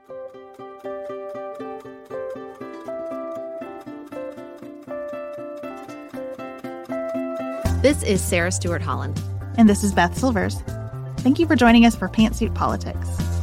This is Sarah Stewart Holland. And this is Beth Silvers. Thank you for joining us for Pantsuit Politics.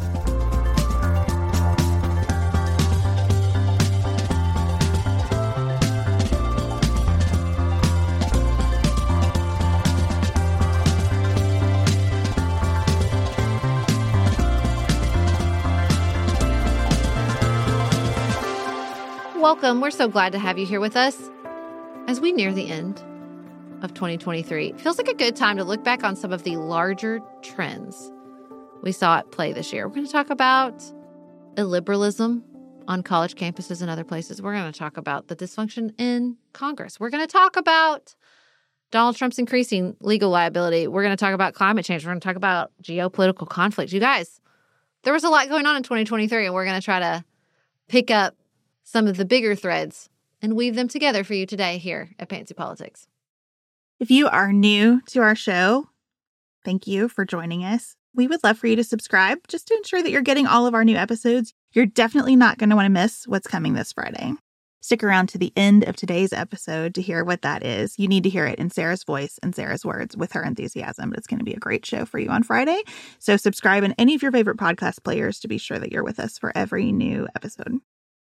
Welcome. We're so glad to have you here with us as we near the end of 2023. It feels like a good time to look back on some of the larger trends we saw at play this year. We're going to talk about illiberalism on college campuses and other places. We're going to talk about the dysfunction in Congress. We're going to talk about Donald Trump's increasing legal liability. We're going to talk about climate change. We're going to talk about geopolitical conflict. You guys, there was a lot going on in 2023, and we're going to try to pick up some of the bigger threads and weave them together for you today here at Pantsuit Politics. If you are new to our show, thank you for joining us. We would love for you to subscribe just to ensure that you're getting all of our new episodes. You're definitely not going to want to miss what's coming this Friday. Stick around to the end of today's episode to hear what that is. You need to hear it in Sarah's voice and Sarah's words with her enthusiasm, but it's going to be a great show for you on Friday. So subscribe in any of your favorite podcast players to be sure that you're with us for every new episode.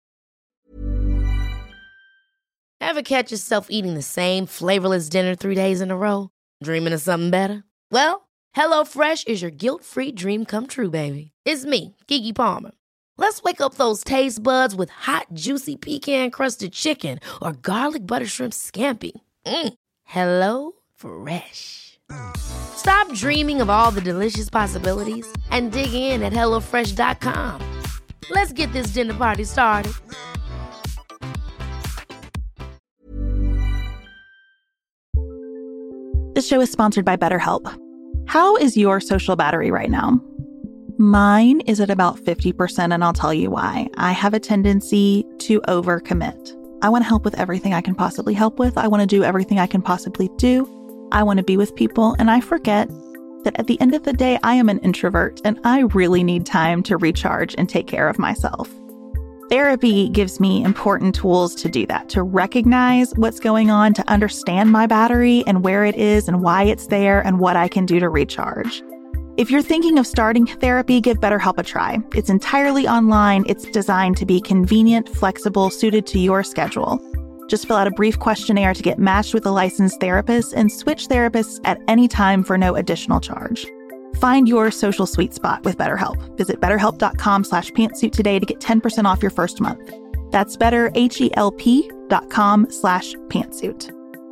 Ever catch yourself eating the same flavorless dinner 3 days in a row? Dreaming of something better? Well, HelloFresh is your guilt-free dream come true, baby. It's me, Keke Palmer. Let's wake up those taste buds with hot, juicy pecan-crusted chicken or garlic butter shrimp scampi. Hello Fresh. Stop dreaming of all the delicious possibilities and dig in at HelloFresh.com. Let's get this dinner party started. This show is sponsored by BetterHelp. How is your social battery right now? Mine is at about 50%, and I'll tell you why. I have a tendency to overcommit. I want to help with everything I can possibly help with. I want to do everything I can possibly do. I want to be with people, and I forget that at the end of the day, I am an introvert, and I really need time to recharge and take care of myself. Therapy gives me important tools to do that, to recognize what's going on, to understand my battery and where it is and why it's there and what I can do to recharge. If you're thinking of starting therapy, give BetterHelp a try. It's entirely online. It's designed to be convenient, flexible, suited to your schedule. Just fill out a brief questionnaire to get matched with a licensed therapist and switch therapists at any time for no additional charge. Find your social sweet spot with BetterHelp. Visit BetterHelp.com/pantsuit today to get 10% off your first month. That's BetterHelp.com/pantsuit.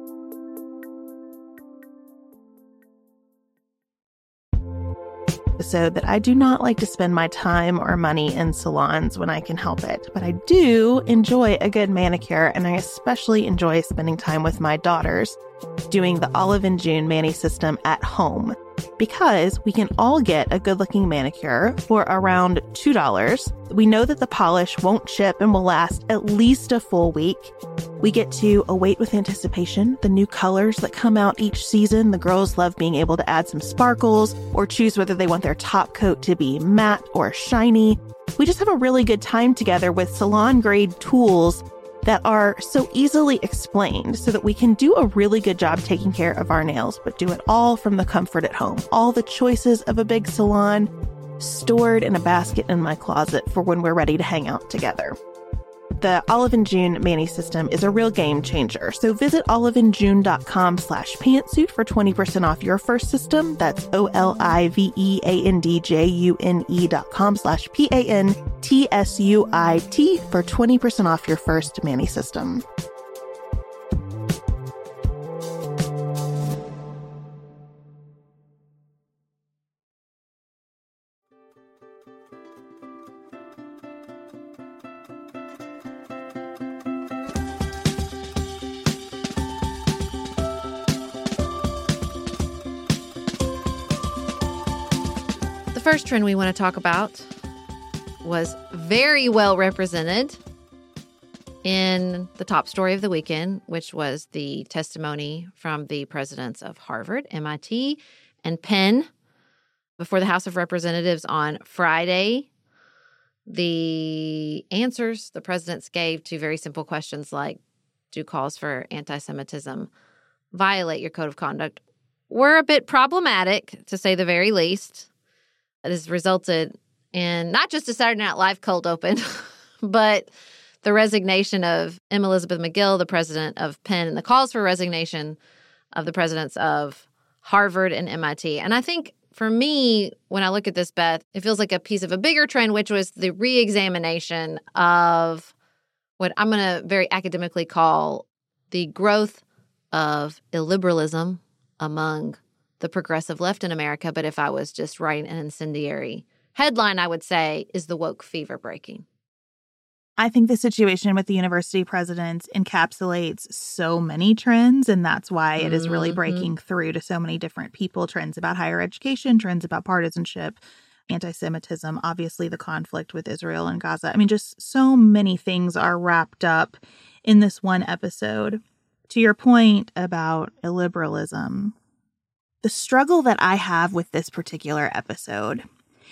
Episode that I do not like to spend my time or money in salons when I can help it, but I do enjoy a good manicure, and I especially enjoy spending time with my daughters doing the Olive & June Mani system at home, because we can all get a good-looking manicure for around $2. We know that the polish won't chip and will last at least a full week. We get to await with anticipation the new colors that come out each season. The girls love being able to add some sparkles or choose whether they want their top coat to be matte or shiny. We just have a really good time together with salon-grade tools that are so easily explained so that we can do a really good job taking care of our nails, but do it all from the comfort at home. All the choices of a big salon stored in a basket in my closet for when we're ready to hang out together. The Olive & June Mani system is a real game changer. So visit oliveandjune.com/pantsuit for 20% off your first system. That's oliveandjune.com/pantsuit for 20% off your first Mani system. The first trend we want to talk about was very well represented in the top story of the weekend, which was the testimony from the presidents of Harvard, MIT, and Penn before the House of Representatives on Friday. the answers the presidents gave to very simple questions like, do calls for anti-Semitism violate your code of conduct, were a bit problematic, to say the very least. It has resulted in not just a Saturday Night Live cold open, but the resignation of M. Elizabeth Magill, the president of Penn, and the calls for resignation of the presidents of Harvard and MIT. And I think for me, when I look at this, Beth, it feels like a piece of a bigger trend, which was the re-examination of what I'm going to very academically call the growth of illiberalism among the progressive left in America. But if I was just writing an incendiary headline, I would say, is the woke fever breaking? I think the situation with the university presidents encapsulates so many trends, and that's why it is really breaking through to so many different people. Trends about higher education, trends about partisanship, anti-Semitism, obviously the conflict with Israel and Gaza. I mean, just so many things are wrapped up in this one episode. To your point about illiberalism, the struggle that I have with this particular episode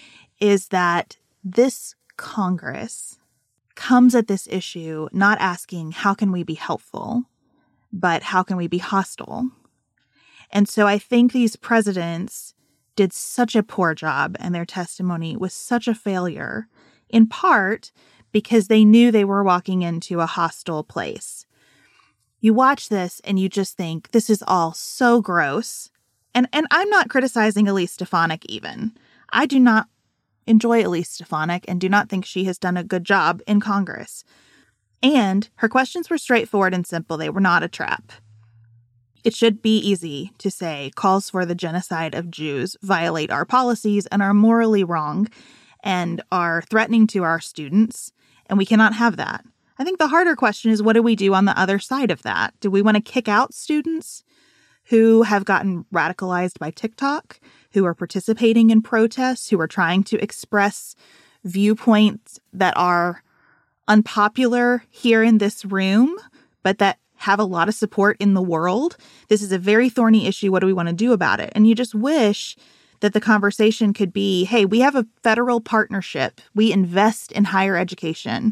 is that this Congress comes at this issue not asking, how can we be helpful, but how can we be hostile? And so I think these presidents did such a poor job and their testimony was such a failure, in part because they knew they were walking into a hostile place. You watch this and you just think, this is all so gross. And I'm not criticizing Elise Stefanik even. I do not enjoy Elise Stefanik and do not think she has done a good job in Congress. And her questions were straightforward and simple. They were not a trap. It should be easy to say calls for the genocide of Jews violate our policies and are morally wrong and are threatening to our students, and we cannot have that. I think the harder question is, what do we do on the other side of that? Do we want to kick out students who have gotten radicalized by TikTok, who are participating in protests, who are trying to express viewpoints that are unpopular here in this room, but that have a lot of support in the world? This is a very thorny issue. What do we want to do about it? And you just wish that the conversation could be, hey, we have a federal partnership. We invest in higher education.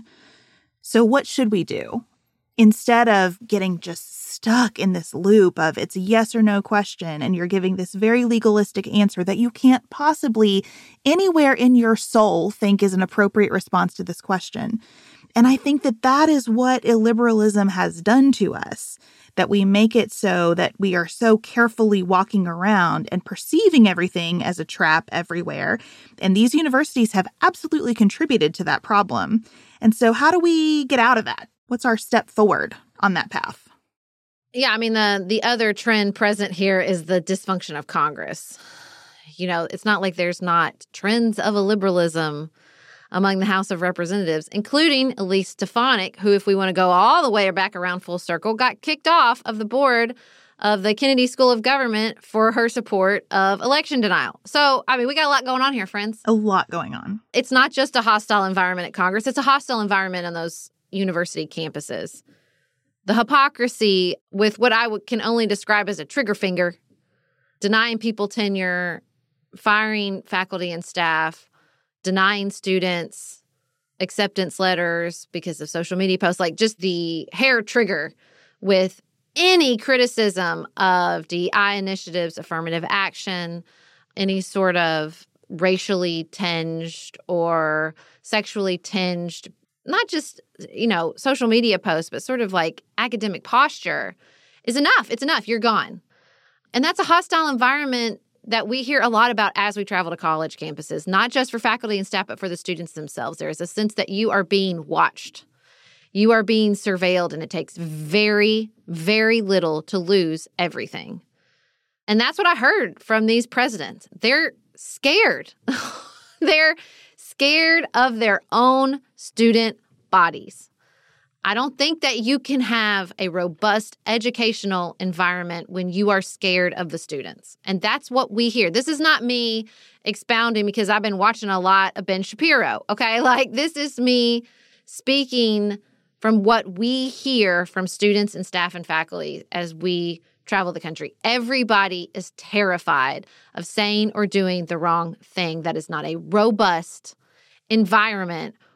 So what should we do? Instead of getting just stuck in this loop of it's a yes or no question, and you're giving this very legalistic answer that you can't possibly anywhere in your soul think is an appropriate response to this question. And I think that that is what illiberalism has done to us, that we make it so that we are so carefully walking around and perceiving everything as a trap everywhere. And these universities have absolutely contributed to that problem. And so how do we get out of that? What's our step forward on that path? Yeah, I mean, the other trend present here is the dysfunction of Congress. You know, it's not like there's not trends of illiberalism among the House of Representatives, including Elise Stefanik, who, if we want to go all the way back around full circle, got kicked off of the board of the Kennedy School of Government for her support of election denial. So, I mean, we got a lot going on here, friends. A lot going on. It's not just a hostile environment at Congress. It's a hostile environment on those university campuses. The hypocrisy with what I can only describe as a trigger finger, denying people tenure, firing faculty and staff, denying students acceptance letters because of social media posts, like just the hair trigger with any criticism of DEI initiatives, affirmative action, any sort of racially tinged or sexually tinged, not just, you know, social media posts, but sort of like academic posture is enough. It's enough. You're gone. And that's a hostile environment that we hear a lot about as we travel to college campuses, not just for faculty and staff, but for the students themselves. There is a sense that you are being watched. You are being surveilled, and it takes very, very little to lose everything. And that's what I heard from these presidents. They're scared. They're scared of their own student bodies. I don't think that you can have a robust educational environment when you are scared of the students. And that's what we hear. This is not me expounding because I've been watching a lot of Ben Shapiro, okay? Like, this is me speaking from what we hear from students and staff and faculty as we travel the country. Everybody is terrified of saying or doing the wrong thing. That is not a robust environment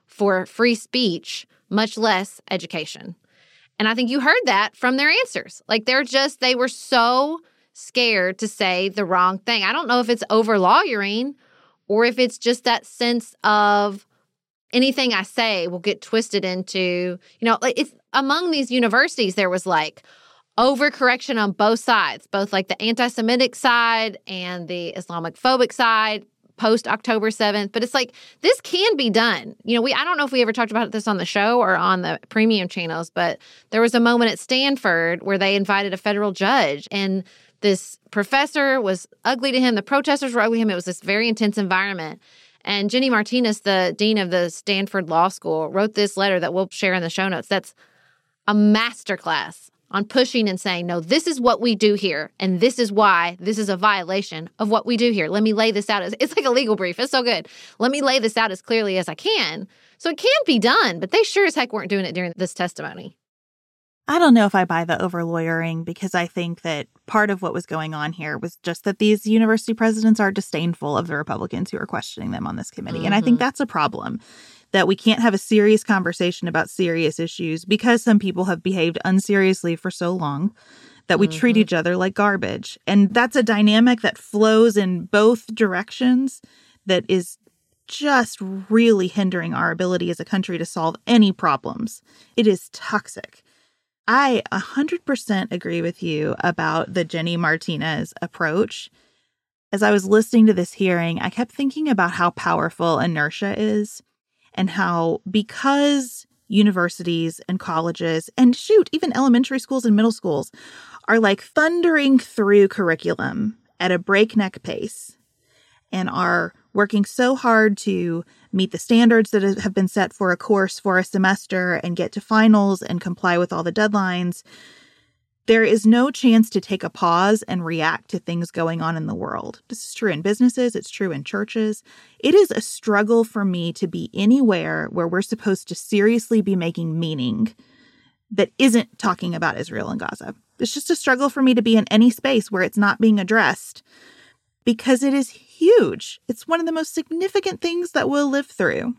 for free speech, much less education. And I think you heard that from their answers. Like they were so scared to say the wrong thing. I don't know if it's over lawyering or if it's just that sense of anything I say will get twisted into, like it's among these universities, there was like overcorrection on both sides, both like the anti-Semitic side and the Islamophobic side post October 7th. But it's like, this can be done. I don't know if we ever talked about this on the show or on the premium channels, but there was a moment at Stanford where they invited a federal judge, and this professor was ugly to him. The protesters were ugly to him. It was this very intense environment. And Jenny Martinez, the dean of the Stanford Law School, wrote this letter that we'll share in the show notes. That's a masterclass on pushing and saying, no, this is what we do here, and this is why this is a violation of what we do here. Let me lay this out. It's like a legal brief. It's so good. Let me lay this out as clearly as I can. So it can be done, but they sure as heck weren't doing it during this testimony. I don't know if I buy the over-lawyering, because I think that part of what was going on here was just that these university presidents are disdainful of the Republicans who are questioning them on this committee. Mm-hmm. And I think that's a problem, that we can't have a serious conversation about serious issues because some people have behaved unseriously for so long that we treat each other like garbage. And that's a dynamic that flows in both directions that is just really hindering our ability as a country to solve any problems. It is toxic. I 100% agree with you about the Jenny Martinez approach. As I was listening to this hearing, I kept thinking about how powerful inertia is, and how because universities and colleges and even elementary schools and middle schools are like thundering through curriculum at a breakneck pace and are working so hard to meet the standards that have been set for a course for a semester and get to finals and comply with all the deadlines, there is no chance to take a pause and react to things going on in the world. This is true in businesses. It's true in churches. It is a struggle for me to be anywhere where we're supposed to seriously be making meaning that isn't talking about Israel and Gaza. It's just a struggle for me to be in any space where it's not being addressed, because it is huge. It's one of the most significant things that we'll live through.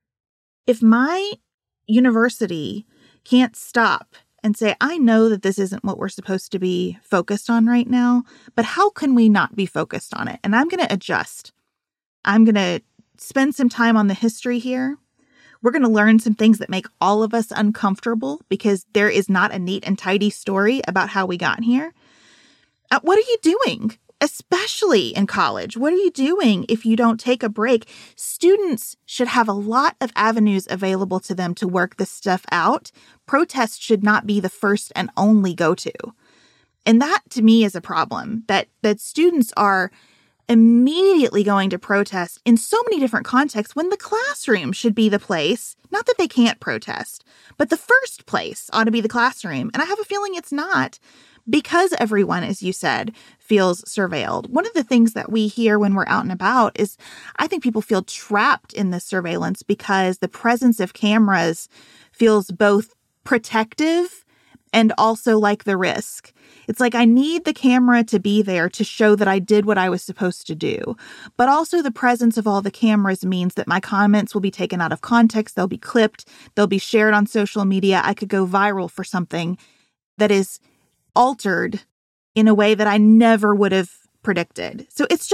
If my university can't stop and say, I know that this isn't what we're supposed to be focused on right now, but how can we not be focused on it? And I'm going to adjust. I'm going to spend some time on the history here. We're going to learn some things that make all of us uncomfortable, because there is not a neat and tidy story about how we got here. What are you doing? Especially in college, what are you doing if you don't take a break? Students should have a lot of avenues available to them to work this stuff out. Protest should not be the first and only go-to. And that, to me, is a problem, that students are immediately going to protest in so many different contexts when the classroom should be the place, not that they can't protest, but the first place ought to be the classroom. And I have a feeling it's not, because everyone, as you said, feels surveilled. One of the things that we hear when we're out and about is I think people feel trapped in this surveillance because the presence of cameras feels both protective and also like the risk. It's like I need the camera to be there to show that I did what I was supposed to do. But also the presence of all the cameras means that my comments will be taken out of context. They'll be clipped. They'll be shared on social media. I could go viral for something that is altered in a way that I never would have predicted. So it's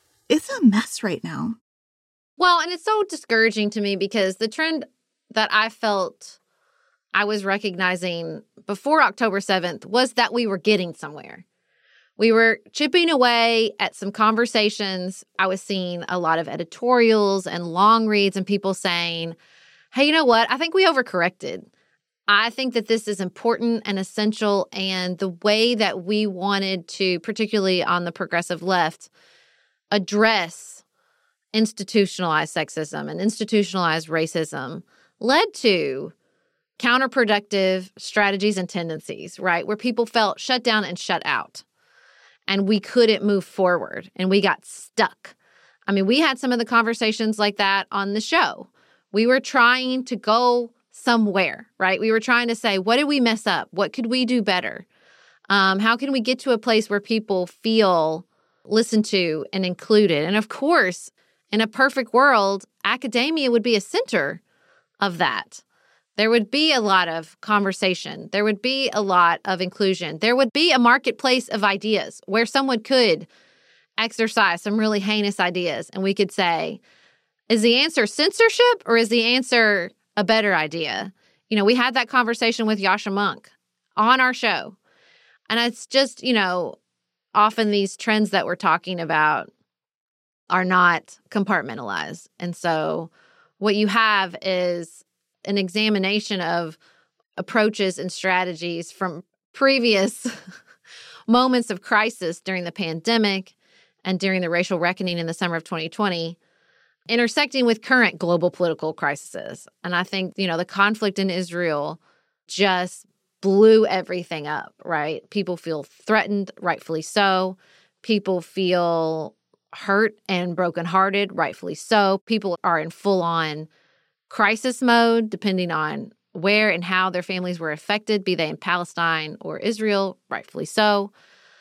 a mess right now. Well, and it's so discouraging to me because the trend that I felt I was recognizing before October 7th was that we were getting somewhere. We were chipping away at some conversations. I was seeing a lot of editorials and long reads and people saying, hey, you know what? I think we overcorrected. I think that this is important and essential, and the way that we wanted to, particularly on the progressive left, address institutionalized sexism and institutionalized racism led to counterproductive strategies and tendencies, right? Where people felt shut down and shut out, and we couldn't move forward, and we got stuck. I mean, we had some of the conversations like that on the show. We were trying to go somewhere, right? We were trying to say, what did we mess up? What could we do better? How can we get to a place where people feel listened to and included? And of course, in a perfect world, academia would be a center of that. There would be a lot of conversation. There would be a lot of inclusion. There would be a marketplace of ideas where someone could exercise some really heinous ideas. And we could say, is the answer censorship or is the answer a better idea? You know, we had that conversation with Yasha Monk on our show. And it's just, you know, often these trends that we're talking about are not compartmentalized. And so what you have is an examination of approaches and strategies from previous moments of crisis during the pandemic and during the racial reckoning in the summer of 2020, intersecting with current global political crises. And I think, you know, the conflict in Israel just blew everything up, right? People feel threatened, rightfully so. People feel hurt and brokenhearted, rightfully so. People are in full-on crisis mode, depending on where and how their families were affected, be they in Palestine or Israel, rightfully so.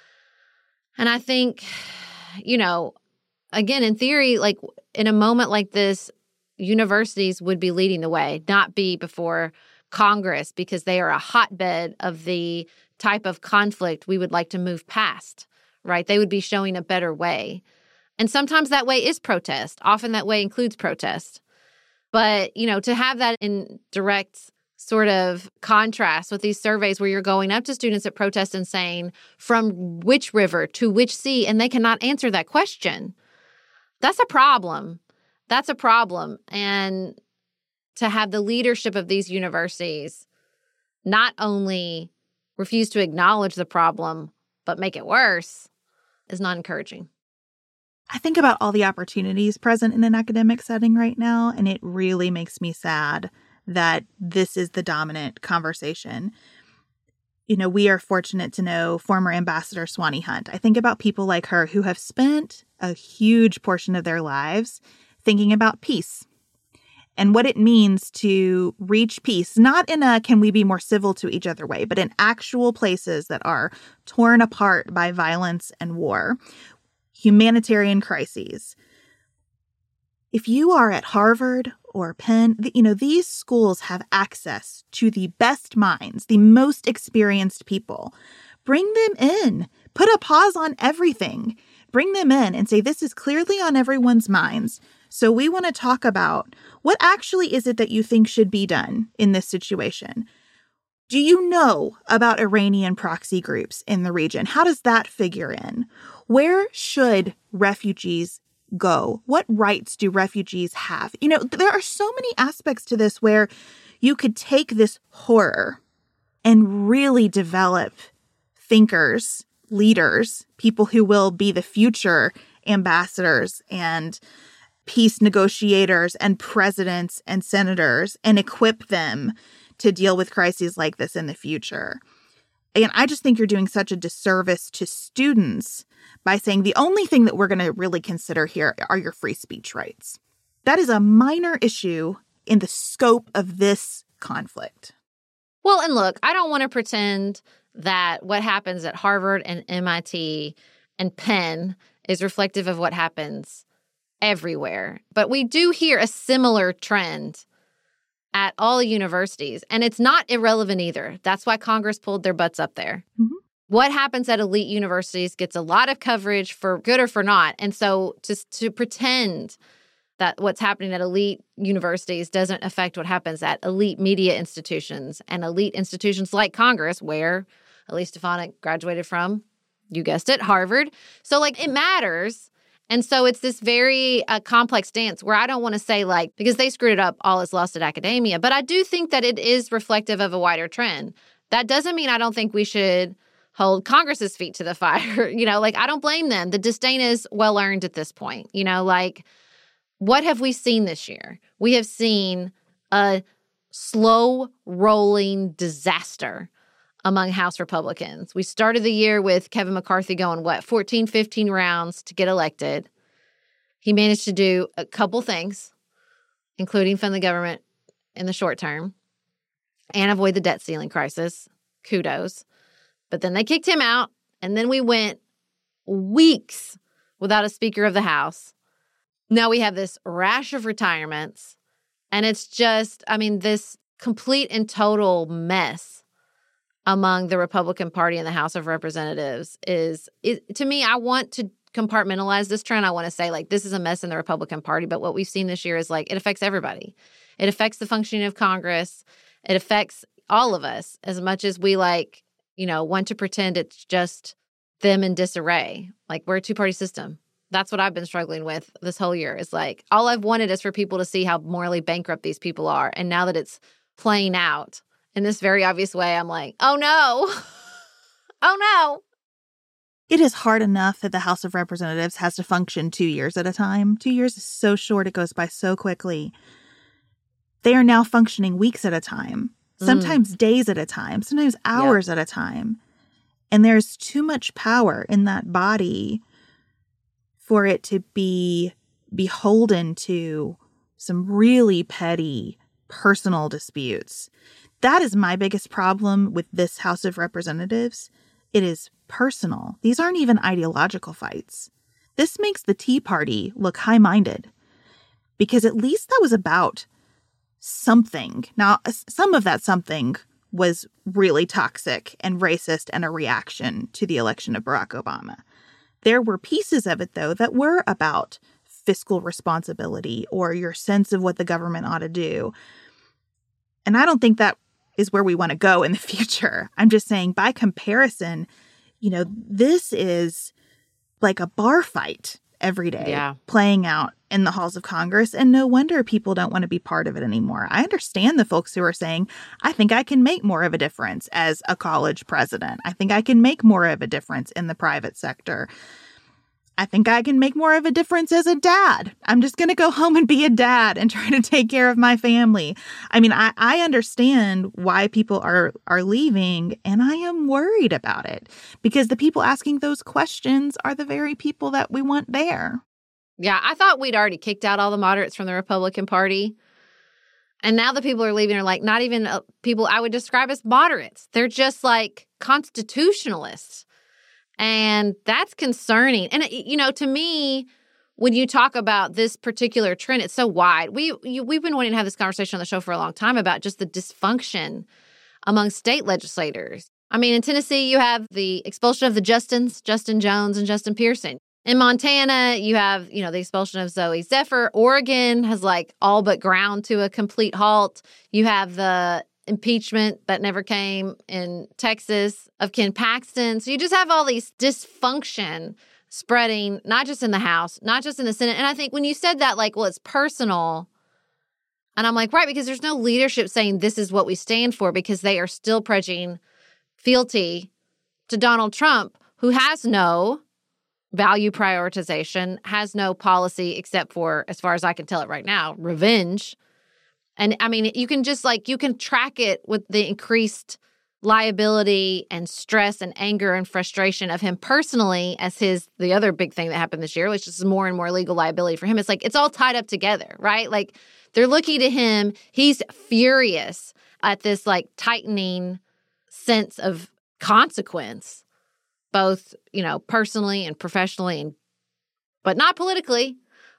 And I think, you know, again, in theory, like in a moment like this, universities would be leading the way, not be before Congress, because they are a hotbed of the type of conflict we would like to move past, right? They would be showing a better way. And sometimes that way is protest. Often that way includes protest. But, you know, to have that in direct sort of contrast with these surveys where you're going up to students at protest and saying, from which river to which sea, and they cannot answer that question. That's a problem. That's a problem. And to have the leadership of these universities not only refuse to acknowledge the problem, but make it worse is not encouraging. I think about all the opportunities present in an academic setting right now, and it really makes me sad that this is the dominant conversation. You know, we are fortunate to know former Ambassador Swanee Hunt. I think about people like her who have spent a huge portion of their lives thinking about peace and what it means to reach peace, not in a can we be more civil to each other way, but in actual places that are torn apart by violence and war. Humanitarian crises. If you are at Harvard or Penn, you know, these schools have access to the best minds, the most experienced people. Bring them in. Put a pause on everything. Bring them in and say, this is clearly on everyone's minds. So we want to talk about what actually is it that you think should be done in this situation. Do you know about Iranian proxy groups in the region? How does that figure in? Where should refugees go? What rights do refugees have? You know, there are so many aspects to this where you could take this horror and really develop thinkers, leaders, people who will be the future ambassadors and peace negotiators and presidents and senators, and equip them to deal with crises like this in the future. And I just think you're doing such a disservice to students by saying the only thing that we're going to really consider here are your free speech rights. That is a minor issue in the scope of this conflict. Well, and look, I don't want to pretend that what happens at Harvard and MIT and Penn is reflective of what happens everywhere. But we do hear a similar trend at all universities, and it's not irrelevant either. That's why Congress pulled their butts up there. Mm-hmm. What happens at elite universities gets a lot of coverage for good or for not. And so to pretend that what's happening at elite universities doesn't affect what happens at elite media institutions and elite institutions like Congress, where Elise Stefanik graduated from, you guessed it, Harvard. So, like, it matters. And so it's this very complex dance where I don't want to say, like, because they screwed it up, all is lost at academia. But I do think that it is reflective of a wider trend. That doesn't mean I don't think we should hold Congress's feet to the fire. You know, like, I don't blame them. The disdain is well earned at this point. You know, like, what have we seen this year? We have seen a slow rolling disaster among House Republicans. We started the year with Kevin McCarthy going, 14, 15 rounds to get elected. He managed to do a couple things, including fund the government in the short term and avoid the debt ceiling crisis. Kudos. But then they kicked him out, and then we went weeks without a Speaker of the House. Now we have this rash of retirements And it's just, I mean, this complete and total mess among the Republican Party in the House of Representatives is to me, I want to compartmentalize this trend. I want to say, like, this is a mess in the Republican Party, but what we've seen this year is, like, it affects everybody. It affects the functioning of Congress. It affects all of us as much as we, like, you know, want to pretend it's just them in disarray. Like, we're a two-party system. That's what I've been struggling with this whole year. Is like, all I've wanted is for people to see how morally bankrupt these people are. And now that it's playing out in this very obvious way, I'm like, oh no. Oh no. It is hard enough that the House of Representatives has to function 2 years at a time. 2 years is so short. It goes by so quickly. They are now functioning weeks at a time, sometimes days at a time, sometimes hours at a time. And there's too much power in that body for it to be beholden to some really petty personal disputes. That is my biggest problem with this House of Representatives. It is personal. These aren't even ideological fights. This makes the Tea Party look high-minded because at least that was about something. Now, some of that something was really toxic and racist and a reaction to the election of Barack Obama. There were pieces of it, though, that were about fiscal responsibility or your sense of what the government ought to do. And I don't think that is where we want to go in the future. I'm just saying, by comparison, you know, this is like a bar fight every day playing out in the halls of Congress. And no wonder people don't want to be part of it anymore. I understand the folks who are saying, I think I can make more of a difference as a college president. I think I can make more of a difference in the private sector. I think I can make more of a difference as a dad. I'm just going to go home and be a dad and try to take care of my family. I mean, I understand why people are leaving, and I am worried about it because the people asking those questions are the very people that we want there. Yeah, I thought we'd already kicked out all the moderates from the Republican Party. And now the people are leaving are like not even people I would describe as moderates. They're just like constitutionalists. And that's concerning. And, you know, to me, when you talk about this particular trend, it's so wide. We've been wanting to have this conversation on the show for a long time about just the dysfunction among state legislators. I mean, in Tennessee, you have the expulsion of the Justins, Justin Jones and Justin Pearson. In Montana, you have, you know, the expulsion of Zoe Zephyr. Oregon has like all but ground to a complete halt. You have the impeachment that never came in Texas of Ken Paxton. So you just have all these dysfunction spreading, not just in the House, not just in the Senate. And I think when you said that, like, well, it's personal. And I'm like, right, because there's no leadership saying this is what we stand for because they are still pledging fealty to Donald Trump, who has no value prioritization, has no policy except for, as far as I can tell it right now, revenge. And I mean, you can just like, you can track it with the increased liability and stress and anger and frustration of him personally as the other big thing that happened this year, which is more and more legal liability for him. It's like, it's all tied up together, right? Like they're looking to him. He's furious at this like tightening sense of consequence, both, you know, personally and professionally, but not politically.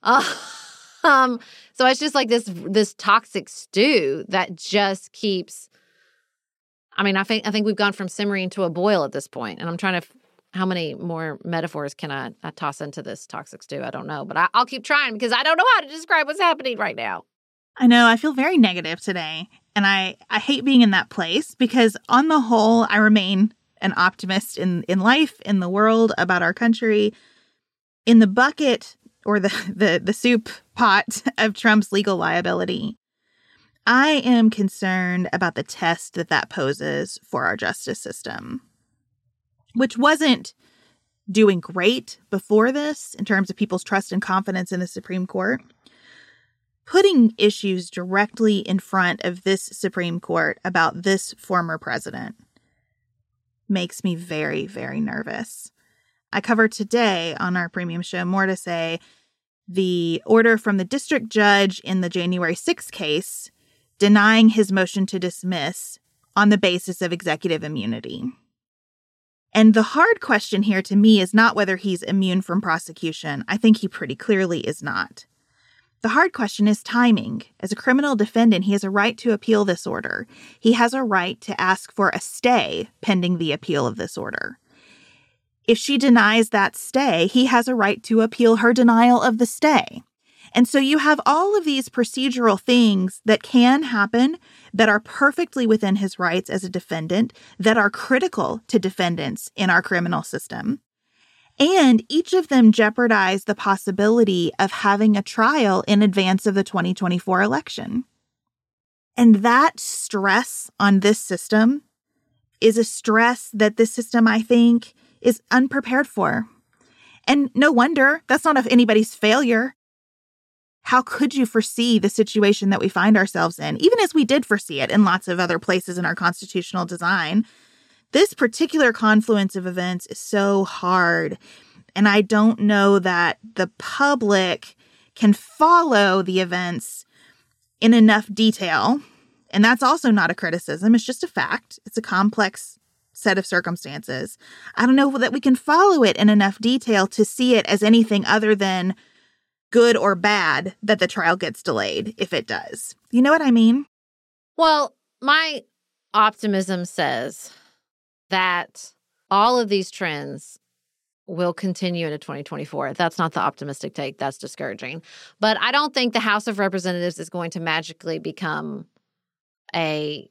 So it's just like this toxic stew that just keeps. I mean, I think we've gone from simmering to a boil at this point, and I'm trying to. How many more metaphors can I toss into this toxic stew? I don't know, but I'll keep trying because I don't know how to describe what's happening right now. I know I feel very negative today, and I hate being in that place because on the whole, I remain an optimist in life, in the world, about our country. In the bucket or the soup pot of Trump's legal liability, I am concerned about the test that poses for our justice system, which wasn't doing great before this in terms of people's trust and confidence in the Supreme Court. Putting issues directly in front of this Supreme Court about this former president makes me very, very nervous. I covered today on our premium show, More to Say, the order from the district judge in the January 6th case denying his motion to dismiss on the basis of executive immunity. And the hard question here to me is not whether he's immune from prosecution. I think he pretty clearly is not. The hard question is timing. As a criminal defendant, he has a right to appeal this order. He has a right to ask for a stay pending the appeal of this order. If she denies that stay, he has a right to appeal her denial of the stay. And so you have all of these procedural things that can happen that are perfectly within his rights as a defendant, that are critical to defendants in our criminal system. And each of them jeopardize the possibility of having a trial in advance of the 2024 election. And that stress on this system is a stress that this system, I think, is unprepared for. And no wonder, that's not anybody's failure. How could you foresee the situation that we find ourselves in, even as we did foresee it in lots of other places in our constitutional design? This particular confluence of events is so hard, and I don't know that the public can follow the events in enough detail. And that's also not a criticism. It's just a fact. It's a complex set of circumstances. I don't know that we can follow it in enough detail to see it as anything other than good or bad that the trial gets delayed, if it does. You know what I mean? Well, my optimism says that all of these trends will continue into 2024. That's not the optimistic take. That's discouraging. But I don't think the House of Representatives is going to magically become a,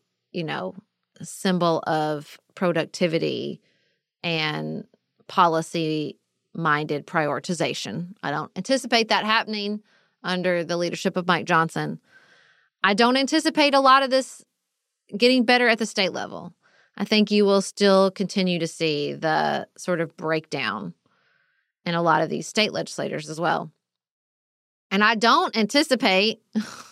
symbol of productivity and policy-minded prioritization. I don't anticipate that happening under the leadership of Mike Johnson. I don't anticipate a lot of this getting better at the state level. I think you will still continue to see the sort of breakdown in a lot of these state legislators as well. And I don't anticipate,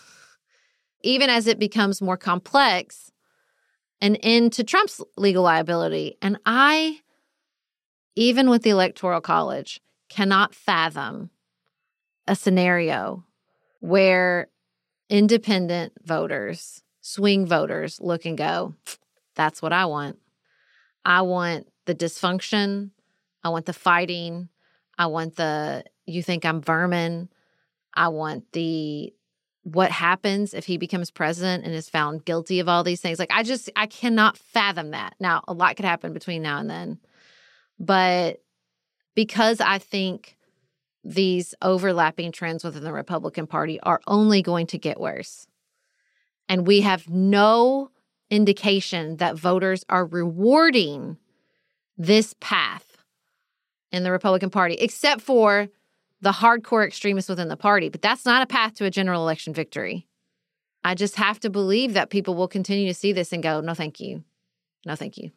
even as it becomes more complex, an end to Trump's legal liability. And I, even with the Electoral College, cannot fathom a scenario where independent voters, swing voters, look and go, that's what I want. I want the dysfunction. I want the fighting. I want the, you think I'm vermin. I want the, what happens if he becomes president and is found guilty of all these things. Like, I cannot fathom that. Now, a lot could happen between now and then. But because I think these overlapping trends within the Republican Party are only going to get worse, and we have no indication that voters are rewarding this path in the Republican Party, except for the hardcore extremists within the party. But that's not a path to a general election victory. I just have to believe that people will continue to see this and go, no, thank you. No, thank you.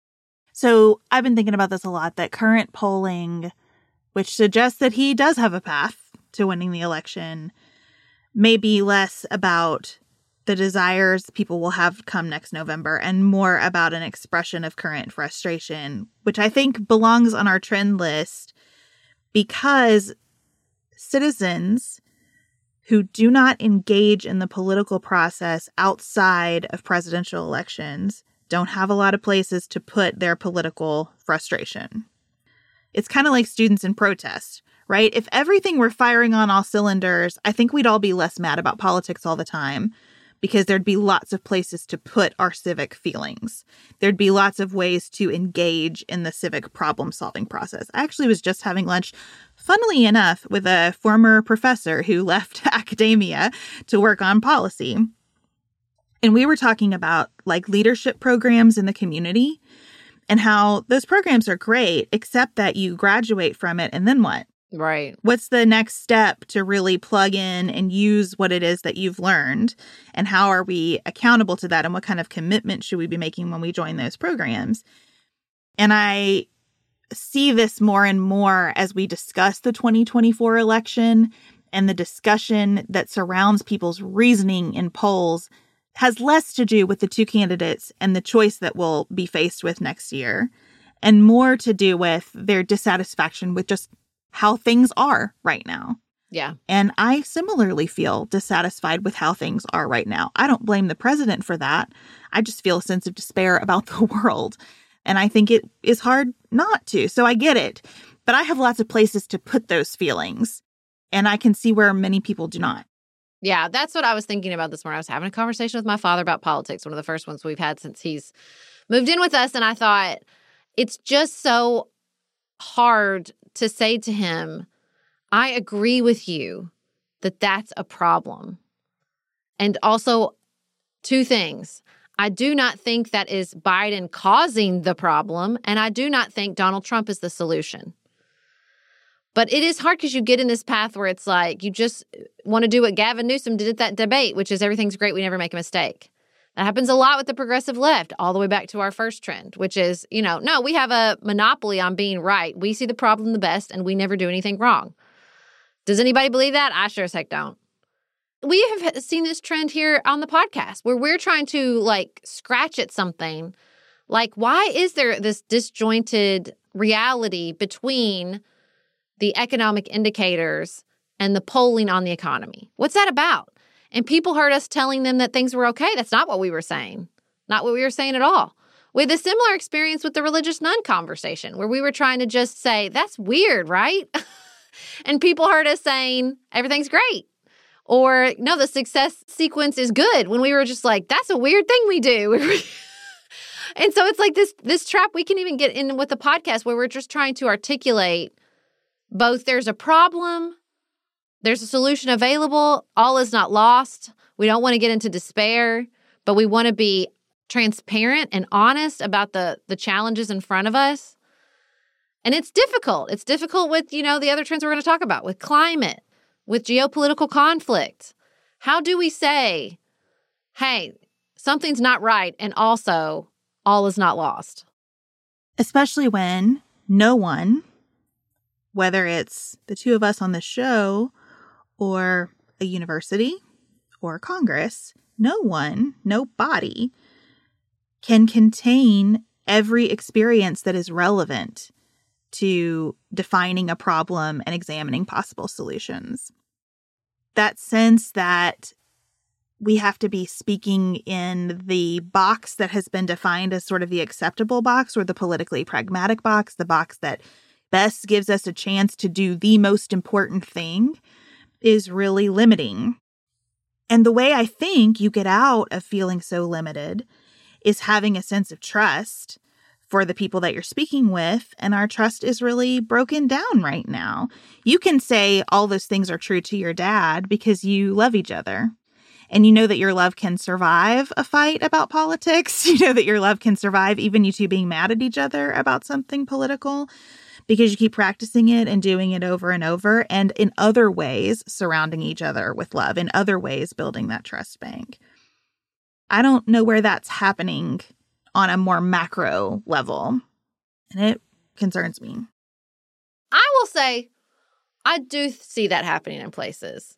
So I've been thinking about this a lot, that current polling, which suggests that he does have a path to winning the election, may be less about the desires people will have come next November and more about an expression of current frustration, which I think belongs on our trend list because citizens who do not engage in the political process outside of presidential elections don't have a lot of places to put their political frustration. It's kind of like students in protest, right? If everything were firing on all cylinders, I think we'd all be less mad about politics all the time because there'd be lots of places to put our civic feelings. There'd be lots of ways to engage in the civic problem-solving process. I actually was just having lunch, funnily enough, with a former professor who left academia to work on policy. And we were talking about like leadership programs in the community and how those programs are great, except that you graduate from it and then what? Right. What's the next step to really plug in and use what it is that you've learned? And how are we accountable to that? And what kind of commitment should we be making when we join those programs? And I see this more and more as we discuss the 2024 election, and the discussion that surrounds people's reasoning in polls has less to do with the two candidates and the choice that we'll be faced with next year, and more to do with their dissatisfaction with just how things are right now. Yeah. And I similarly feel dissatisfied with how things are right now. I don't blame the president for that. I just feel a sense of despair about the world. And I think it is hard not to. So I get it. But I have lots of places to put those feelings. And I can see where many people do not. Yeah, that's what I was thinking about this morning. I was having a conversation with my father about politics, one of the first ones we've had since he's moved in with us. And I thought, it's just so hard to say to him, I agree with you that that's a problem. And also, two things. I do not think that is Biden causing the problem, and I do not think Donald Trump is the solution. But it is hard because you get in this path where it's like you just want to do what Gavin Newsom did at that debate, which is everything's great, we never make a mistake. That happens a lot with the progressive left, all the way back to our first trend, which is, no, we have a monopoly on being right. We see the problem the best, and we never do anything wrong. Does anybody believe that? I sure as heck don't. We have seen this trend here on the podcast where we're trying to scratch at something. Like, why is there this disjointed reality between the economic indicators and the polling on the economy? What's that about? And people heard us telling them that things were okay. That's not what we were saying. Not what we were saying at all. We had a similar experience with the religious nun conversation where we were trying to just say, that's weird, right? And people heard us saying, everything's great. Or, no, the success sequence is good, when we were just like, that's a weird thing we do. And so it's like this trap we can even get in with the podcast where we're just trying to articulate both there's a problem, there's a solution available, all is not lost. We don't want to get into despair, but we want to be transparent and honest about the challenges in front of us. And it's difficult. It's difficult with, the other trends we're going to talk about, with climate, with geopolitical conflict. How do we say, hey, something's not right, and also all is not lost? Especially when no one, whether it's the two of us on the show or a university or Congress, nobody can contain every experience that is relevant to defining a problem and examining possible solutions. That sense that we have to be speaking in the box that has been defined as sort of the acceptable box or the politically pragmatic box, the box that best gives us a chance to do the most important thing, is really limiting. And the way I think you get out of feeling so limited is having a sense of trust for the people that you're speaking with, and our trust is really broken down right now. You can say all those things are true to your dad because you love each other. And you know that your love can survive a fight about politics. You know that your love can survive even you two being mad at each other about something political because you keep practicing it and doing it over and over, and in other ways surrounding each other with love, in other ways building that trust bank. I don't know where that's happening on a more macro level, and it concerns me. I will say, I do see that happening in places.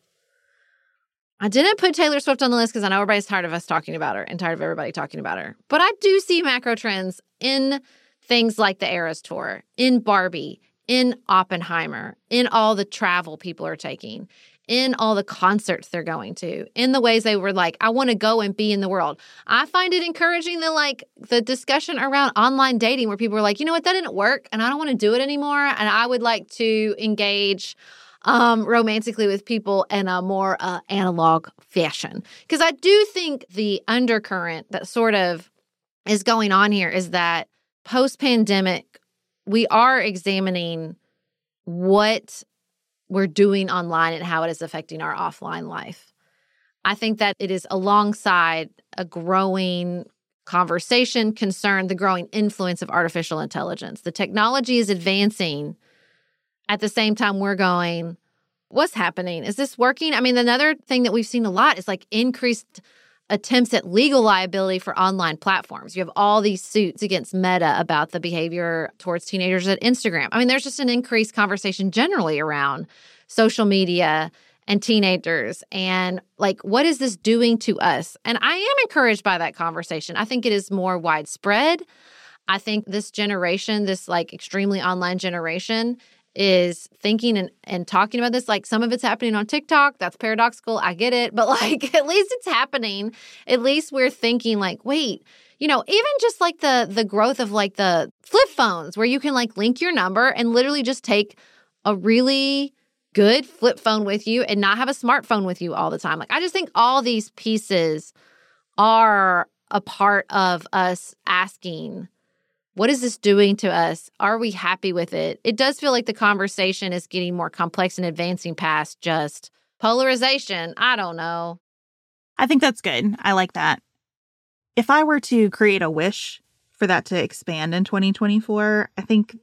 I didn't put Taylor Swift on the list because I know everybody's tired of us talking about her and tired of everybody talking about her. But I do see macro trends in things like the Eras Tour, in Barbie, in Oppenheimer, in all the travel people are taking, in all the concerts they're going to, in the ways they were like, I want to go and be in the world. I find it encouraging the discussion around online dating where people are like, you know what, that didn't work and I don't want to do it anymore. And I would like to engage romantically with people in a more analog fashion. Because I do think the undercurrent that sort of is going on here is that post-pandemic, we are examining what we're doing online and how it is affecting our offline life. I think that it is alongside a growing conversation, concern, the growing influence of artificial intelligence. The technology is advancing. At the same time, we're going, what's happening? Is this working? I mean, another thing that we've seen a lot is increased attempts at legal liability for online platforms. You have all these suits against Meta about the behavior towards teenagers at Instagram. I mean, there's just an increased conversation generally around social media and teenagers and what is this doing to us? And I am encouraged by that conversation. I think it is more widespread. I think this generation, this extremely online generation, is thinking and talking about this. Some of it's happening on TikTok. That's paradoxical. I get it. But at least it's happening. At least we're thinking wait, even just the growth of the flip phones where you can link your number and literally just take a really good flip phone with you and not have a smartphone with you all the time. Like, I just think all these pieces are a part of us asking, what is this doing to us? Are we happy with it? It does feel like the conversation is getting more complex and advancing past just polarization. I don't know. I think that's good. I like that. If I were to create a wish for that to expand in 2024, I think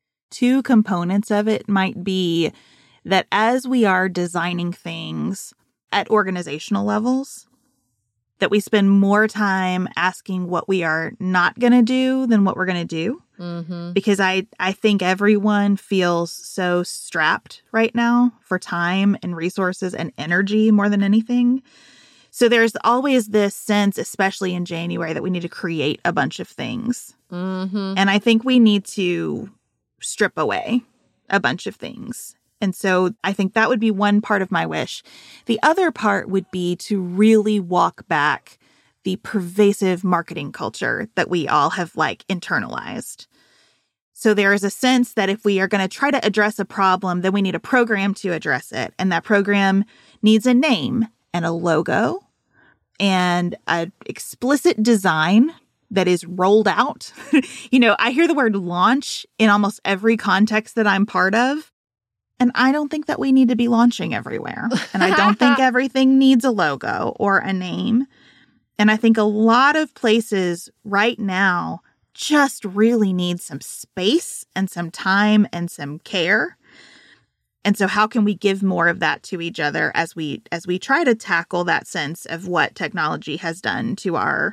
2 components of it might be that as we are designing things at organizational levels, that we spend more time asking what we are not going to do than what we're going to do. Mm-hmm. Because I think everyone feels so strapped right now for time and resources and energy more than anything. So there's always this sense, especially in January, that we need to create a bunch of things. Mm-hmm. And I think we need to strip away a bunch of things. And so I think that would be one part of my wish. The other part would be to really walk back the pervasive marketing culture that we all have internalized. So there is a sense that if we are going to try to address a problem, then we need a program to address it. And that program needs a name and a logo and an explicit design that is rolled out. I hear the word launch in almost every context that I'm part of. And I don't think that we need to be launching everywhere. And I don't think everything needs a logo or a name. And I think a lot of places right now just really need some space and some time and some care. And so how can we give more of that to each other as we try to tackle that sense of what technology has done to our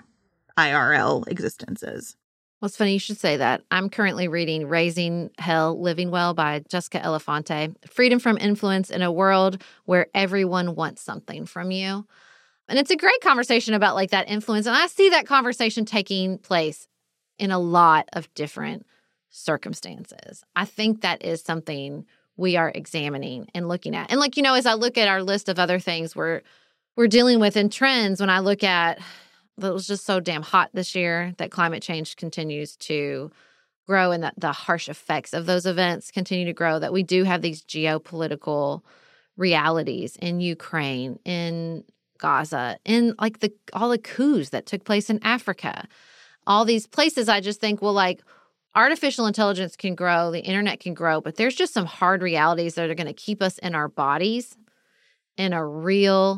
IRL existences? Well, it's funny you should say that. I'm currently reading Raising Hell, Living Well by Jessica Elefante. Freedom from influence in a world where everyone wants something from you. And it's a great conversation about that influence. And I see that conversation taking place in a lot of different circumstances. I think that is something we are examining and looking at. And as I look at our list of other things we're dealing with in trends, when I look at it was just so damn hot this year that climate change continues to grow and that the harsh effects of those events continue to grow, that we do have these geopolitical realities in Ukraine, in Gaza, in all the coups that took place in Africa. All these places I just think, artificial intelligence can grow, the internet can grow, but there's just some hard realities that are going to keep us in our bodies in a real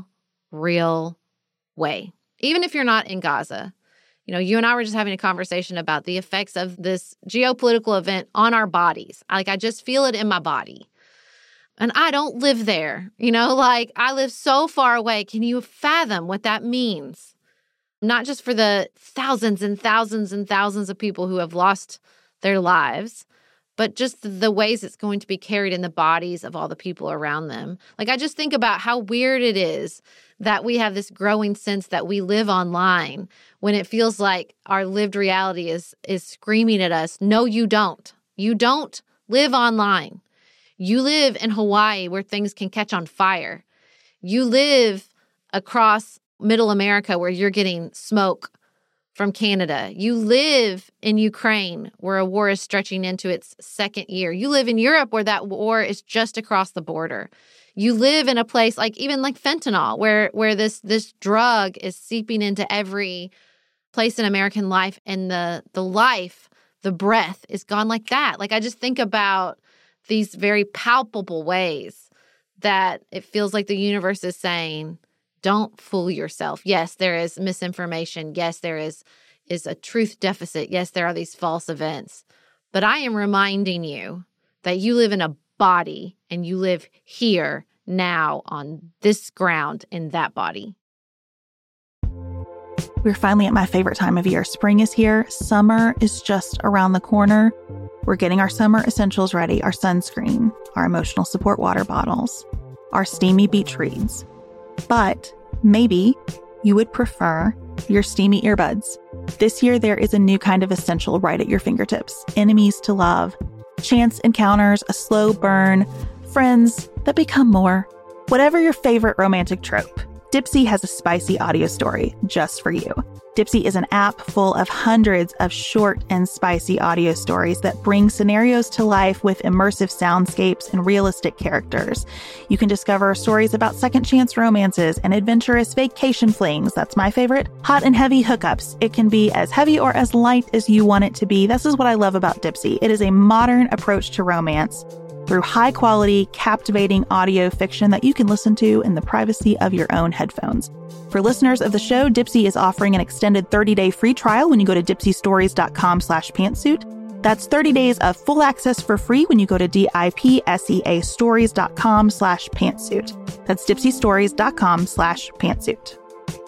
way. Even if you're not in Gaza, you and I were just having a conversation about the effects of this geopolitical event on our bodies. I just feel it in my body. And I don't live there, I live so far away. Can you fathom what that means? Not just for the thousands and thousands and thousands of people who have lost their lives, but just the ways it's going to be carried in the bodies of all the people around them. I just think about how weird it is that we have this growing sense that we live online when it feels like our lived reality is screaming at us, no, you don't. You don't live online. You live in Hawaii where things can catch on fire. You live across Middle America where you're getting smoke from Canada. You live in Ukraine where a war is stretching into its 2nd year. You live in Europe where that war is just across the border. You live in a place even like fentanyl where this drug is seeping into every place in American life, and the breath is gone like that. I just think about these very palpable ways that it feels like the universe is saying, don't fool yourself. Yes, there is misinformation. Yes, there is a truth deficit. Yes, there are these false events. But I am reminding you that you live in a body and you live here now on this ground in that body. We're finally at my favorite time of year. Spring is here. Summer is just around the corner. We're getting our summer essentials ready, our sunscreen, our emotional support water bottles, our steamy beach reads. But maybe you would prefer your steamy earbuds. This year, there is a new kind of essential right at your fingertips. Enemies to love, chance encounters, a slow burn, friends that become more. Whatever your favorite romantic trope, Dipsea has a spicy audio story just for you. Dipsea is an app full of hundreds of short and spicy audio stories that bring scenarios to life with immersive soundscapes and realistic characters. You can discover stories about second chance romances and adventurous vacation flings. That's my favorite. Hot and heavy hookups. It can be as heavy or as light as you want it to be. This is what I love about Dipsea. It is a modern approach to romance through high-quality, captivating audio fiction that you can listen to in the privacy of your own headphones. For listeners of the show, Dipsea is offering an extended 30-day free trial when you go to dipseastories.com/pantsuit. That's 30 days of full access for free when you go to dipseastories.com/pantsuit. That's dipseastories.com/pantsuit.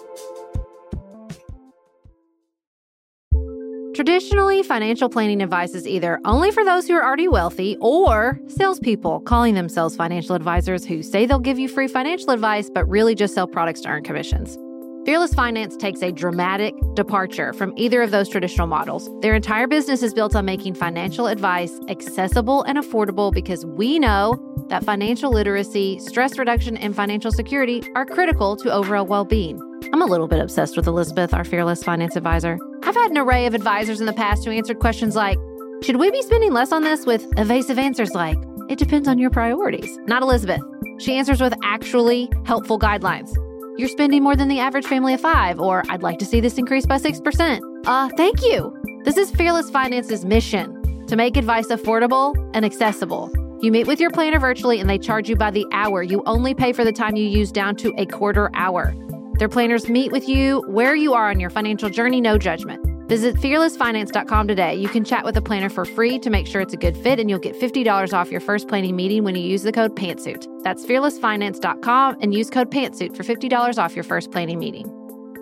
Traditionally, financial planning advice is either only for those who are already wealthy or salespeople calling themselves financial advisors who say they'll give you free financial advice but really just sell products to earn commissions. Fearless Finance takes a dramatic departure from either of those traditional models. Their entire business is built on making financial advice accessible and affordable because we know that financial literacy, stress reduction, and financial security are critical to overall well-being. I'm a little bit obsessed with Elizabeth, our Fearless Finance advisor. I've had an array of advisors in the past who answered questions like, should we be spending less on this, with evasive answers like, it depends on your priorities. Not Elizabeth. She answers with actually helpful guidelines. You're spending more than the average family of 5, or I'd like to see this increase by 6%. Thank you. This is Fearless Finance's mission, to make advice affordable and accessible. You meet with your planner virtually and they charge you by the hour. You only pay for the time you use down to a quarter hour. Their planners meet with you where you are on your financial journey, no judgment. Visit fearlessfinance.com today. You can chat with a planner for free to make sure it's a good fit, and you'll get $50 off your first planning meeting when you use the code PANTSUIT. That's fearlessfinance.com and use code PANTSUIT for $50 off your first planning meeting.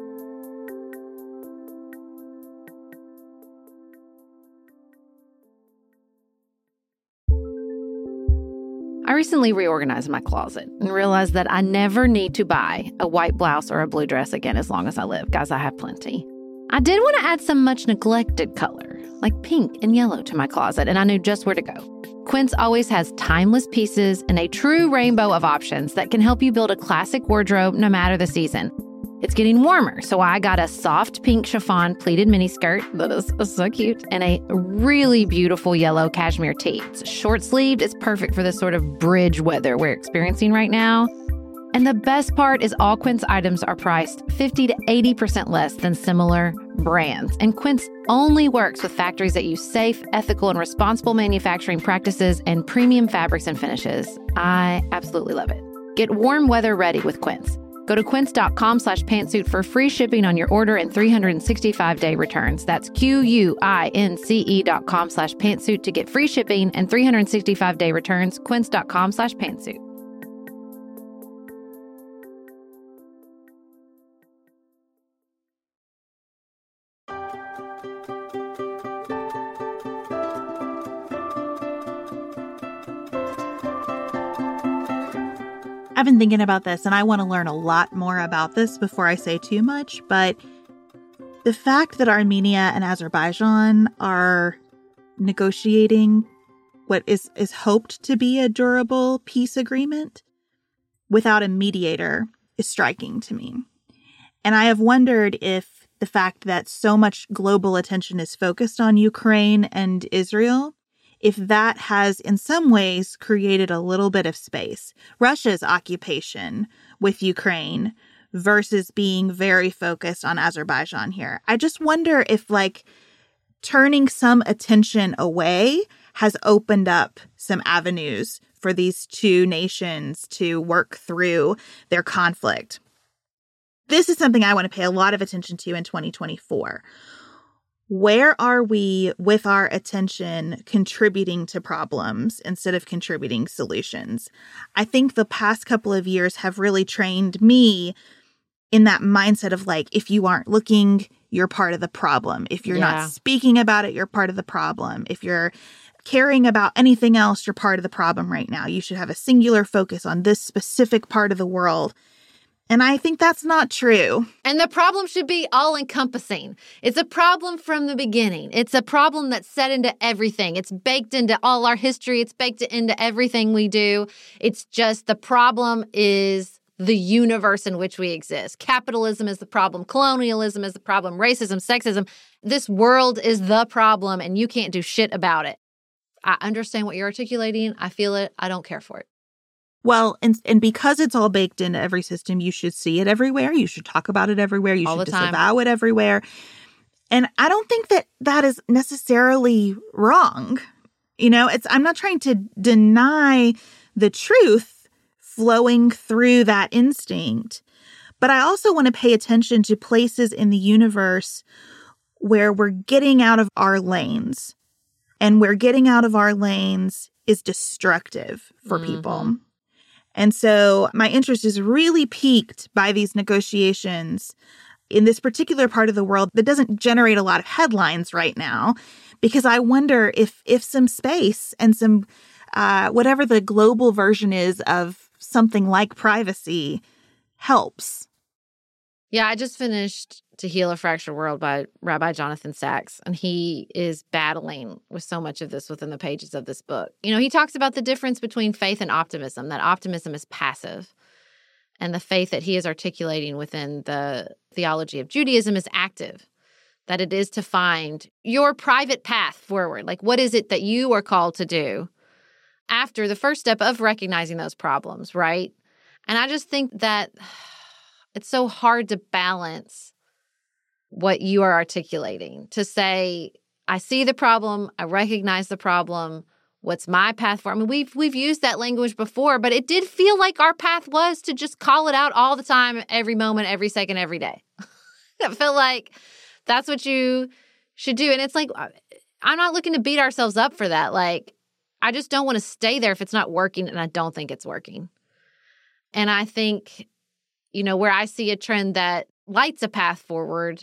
I recently reorganized my closet and realized that I never need to buy a white blouse or a blue dress again as long as I live. Guys, I have plenty. I did want to add some much neglected color, like pink and yellow, to my closet, and I knew just where to go. Quince always has timeless pieces and a true rainbow of options that can help you build a classic wardrobe no matter the season. It's getting warmer, so I got a soft pink chiffon pleated miniskirt that is so cute, and a really beautiful yellow cashmere tee. It's short-sleeved. It's perfect for this sort of bridge weather we're experiencing right now. And the best part is all Quince items are priced 50 to 80% less than similar brands. And Quince only works with factories that use safe, ethical, and responsible manufacturing practices and premium fabrics and finishes. I absolutely love it. Get warm weather ready with Quince. Go to quince.com/pantsuit for free shipping on your order and 365-day returns. That's QUINCE.com/pantsuit to get free shipping and 365-day returns. Quince.com/pantsuit. I've been thinking about this, and I want to learn a lot more about this before I say too much, but the fact that Armenia and Azerbaijan are negotiating what is hoped to be a durable peace agreement without a mediator is striking to me. And I have wondered if the fact that so much global attention is focused on Ukraine and Israel, if that has in some ways created a little bit of space. Russia's occupation with Ukraine versus being very focused on Azerbaijan here. I just wonder if turning some attention away has opened up some avenues for these two nations to work through their conflict. This is something I want to pay a lot of attention to in 2024. Where are we with our attention contributing to problems instead of contributing solutions? I think the past couple of years have really trained me in that mindset of if you aren't looking, you're part of the problem. If you're not speaking about it, you're part of the problem. If you're caring about anything else, you're part of the problem right now. You should have a singular focus on this specific part of the world. And I think that's not true. And the problem should be all-encompassing. It's a problem from the beginning. It's a problem that's set into everything. It's baked into all our history. It's baked into everything we do. It's just the problem is the universe in which we exist. Capitalism is the problem. Colonialism is the problem. Racism, sexism. This world is the problem, and you can't do shit about it. I understand what you're articulating. I feel it. I don't care for it. Well, and because it's all baked into every system, you should see it everywhere. You should talk about it everywhere. You should disavow it everywhere. And I don't think that that is necessarily wrong. You know, I'm not trying to deny the truth flowing through that instinct. But I also want to pay attention to places in the universe where we're getting out of our lanes. And where getting out of our lanes is destructive for people. And so my interest is really piqued by these negotiations in this particular part of the world that doesn't generate a lot of headlines right now, because I wonder if some space and some whatever the global version is of something like privacy helps. Yeah, I just finished To Heal a Fractured World by Rabbi Jonathan Sacks, and he is battling with so much of this within the pages of this book. You know, he talks about the difference between faith and optimism, that optimism is passive, and the faith that he is articulating within the theology of Judaism is active, that it is to find your private path forward. Like, what is it that you are called to do after the first step of recognizing those problems, right? And I just think that it's so hard to balance what you are articulating, to say, I see the problem, I recognize the problem, what's my path forward? I mean, we've used that language before, but it did feel like our path was to just call it out all the time, every moment, every second, every day. I felt like that's what you should do. And it's like, I'm not looking to beat ourselves up for that. Like, I just don't want to stay there if it's not working, and I don't think it's working. And I think, you know, where I see a trend that lights a path forward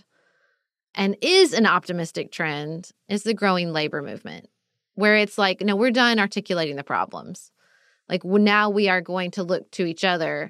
and is an optimistic trend is the growing labor movement, where it's like, no, we're done articulating the problems. Like, now we are going to look to each other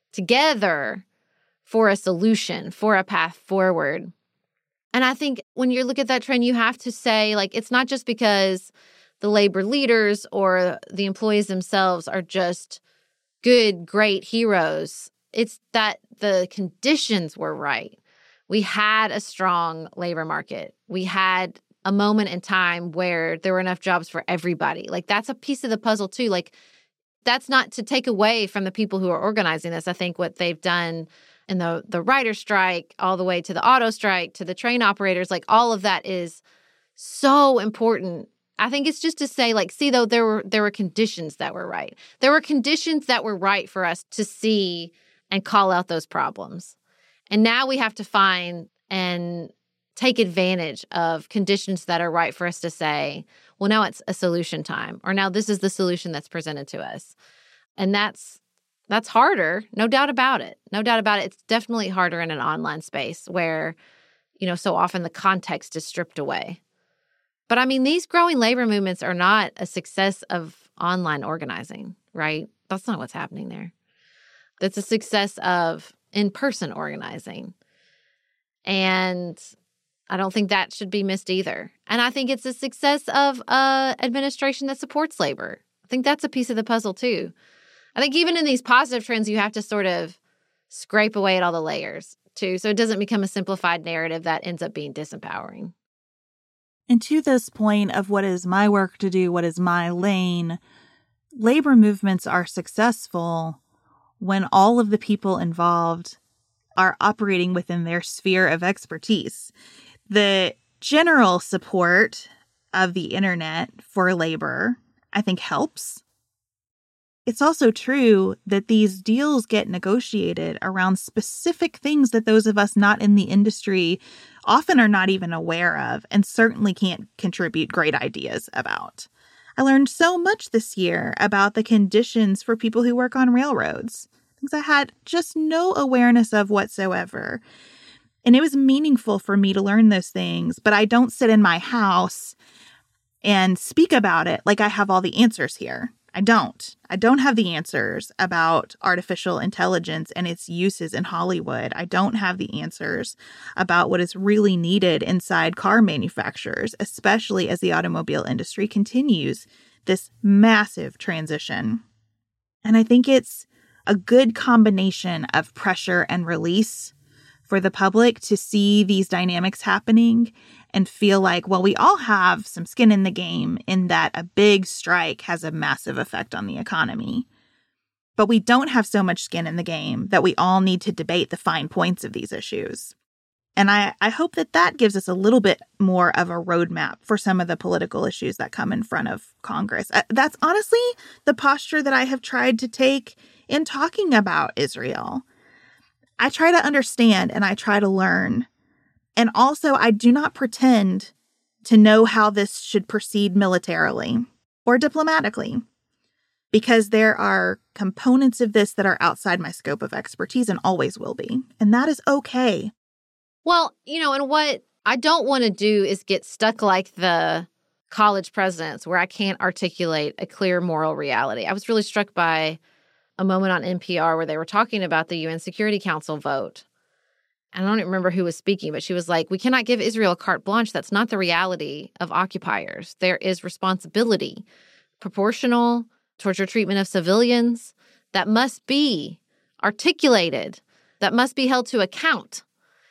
together for a solution, for a path forward. And I think when you look at that trend, you have to say, like, it's not just because the labor leaders or the employees themselves are just good, great heroes. It's that the conditions were right. We had a strong labor market. We had a moment in time where there were enough jobs for everybody. Like, that's a piece of the puzzle too. Like, that's not to take away from the people who are organizing this. I think what they've done in the writer strike, all the way to the auto strike, to the train operators, like, all of that is so important. I think it's just to say, like, see, though, there were conditions that were right. There were conditions that were right for us to see and call out those problems. And now we have to find and take advantage of conditions that are right for us to say, well, now it's a solution time, or now this is the solution that's presented to us. And that's harder, no doubt about it. No doubt about it. It's definitely harder in an online space where, you know, so often the context is stripped away. But I mean, these growing labor movements are not a success of online organizing, right? That's not what's happening there. That's a success of in-person organizing. And I don't think that should be missed either. And I think it's a success of administration that supports labor. I think that's a piece of the puzzle too. I think even in these positive trends, you have to sort of scrape away at all the layers too, so it doesn't become a simplified narrative that ends up being disempowering. And to this point of what is my work to do, what is my lane, labor movements are successful when all of the people involved are operating within their sphere of expertise. The general support of the internet for labor, I think, helps. It's also true that these deals get negotiated around specific things that those of us not in the industry often are not even aware of, and certainly can't contribute great ideas about. I learned so much this year about the conditions for people who work on railroads, things I had just no awareness of whatsoever. And it was meaningful for me to learn those things, but I don't sit in my house and speak about it like I have all the answers here. I don't have the answers about artificial intelligence and its uses in Hollywood. I don't have the answers about what is really needed inside car manufacturers, especially as the automobile industry continues this massive transition. And I think it's a good combination of pressure and release for the public to see these dynamics happening and feel like, well, we all have some skin in the game in that a big strike has a massive effect on the economy. But we don't have so much skin in the game that we all need to debate the fine points of these issues. And I hope that that gives us a little bit more of a roadmap for some of the political issues that come in front of Congress. That's honestly the posture that I have tried to take in talking about Israel. I try to understand and I try to learn. And also, I do not pretend to know how this should proceed militarily or diplomatically, because there are components of this that are outside my scope of expertise and always will be. And that is okay. Well, and what I don't want to do is get stuck like the college presidents where I can't articulate a clear moral reality. I was really struck by a moment on NPR where they were talking about the UN Security Council vote. And I don't even remember who was speaking, but she was like, we cannot give Israel carte blanche. That's not the reality of occupiers. There is responsibility, proportional towards your treatment of civilians that must be articulated, that must be held to account.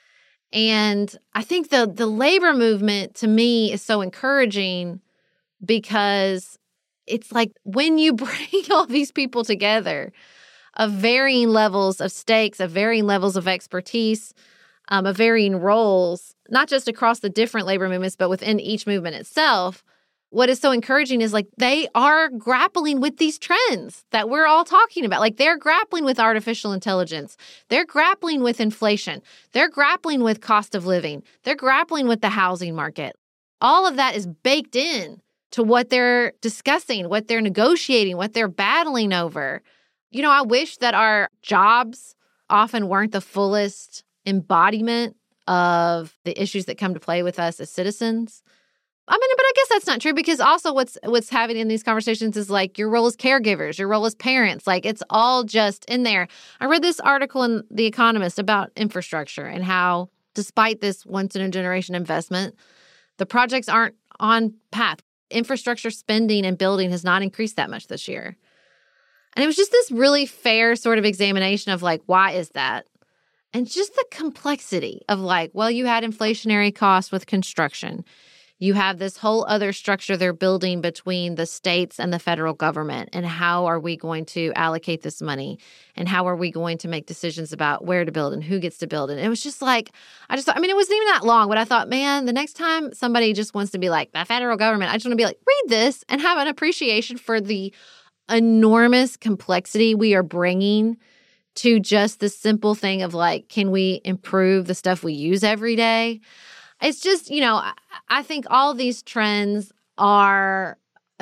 And I think the labor movement to me is so encouraging because it's like when you bring all these people together of varying levels of stakes, of varying levels of expertise, of varying roles, not just across the different labor movements, but within each movement itself, what is so encouraging is like they are grappling with these trends that we're all talking about. Like they're grappling with artificial intelligence. They're grappling with inflation. They're grappling with cost of living. They're grappling with the housing market. All of that is baked in to what they're discussing, what they're negotiating, what they're battling over. I wish that our jobs often weren't the fullest embodiment of the issues that come to play with us as citizens. But I guess that's not true because also what's happening in these conversations is like your role as caregivers, your role as parents, like it's all just in there. I read this article in The Economist about infrastructure and how despite this once-in-a-generation investment, the projects aren't on path. Infrastructure spending and building has not increased that much this year. And it was just this really fair sort of examination of like, why is that? And just the complexity of like, well, you had inflationary costs with construction. You have this whole other structure they're building between the states and the federal government. And how are we going to allocate this money? And how are we going to make decisions about where to build and who gets to build? And it was just like, it wasn't even that long, but I thought, man, the next time somebody just wants to be like, the federal government, I just want to be like, read this and have an appreciation for the enormous complexity we are bringing to just the simple thing of like, can we improve the stuff we use every day? It's just, I think all these trends are,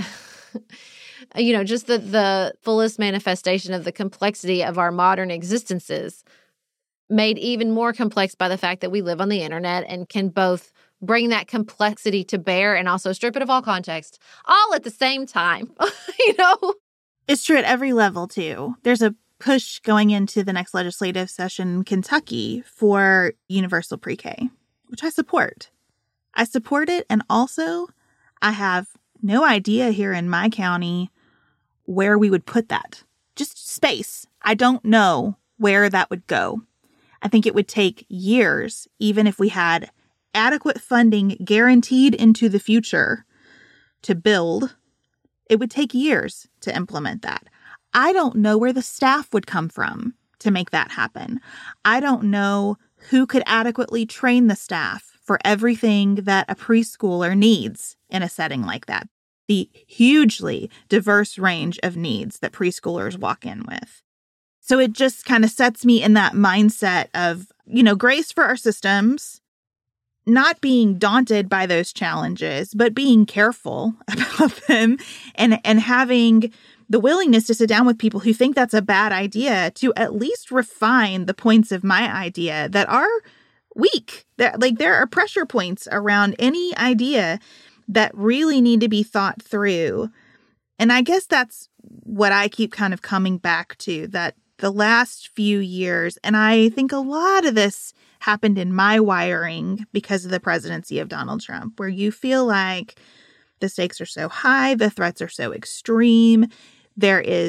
just the fullest manifestation of the complexity of our modern existences, made even more complex by the fact that we live on the internet and can both bring that complexity to bear and also strip it of all context, all at the same time, It's true at every level, too. There's a push going into the next legislative session in Kentucky for universal pre-K, which I support. I support it, and also I have no idea here in my county where we would put that. Just space. I don't know where that would go. I think it would take years, even if we had adequate funding guaranteed into the future to build. It would take years to implement that. I don't know where the staff would come from to make that happen. I don't know who could adequately train the staff for everything that a preschooler needs in a setting like that. The hugely diverse range of needs that preschoolers walk in with. So it just kind of sets me in that mindset of, grace for our systems, not being daunted by those challenges, but being careful about them and having the willingness to sit down with people who think that's a bad idea to at least refine the points of my idea that are weak. There are pressure points around any idea that really need to be thought through. And I guess that's what I keep kind of coming back to, that the last few years, and I think a lot of this happened in my wiring because of the presidency of Donald Trump, where you feel like the stakes are so high, the threats are so extreme, there is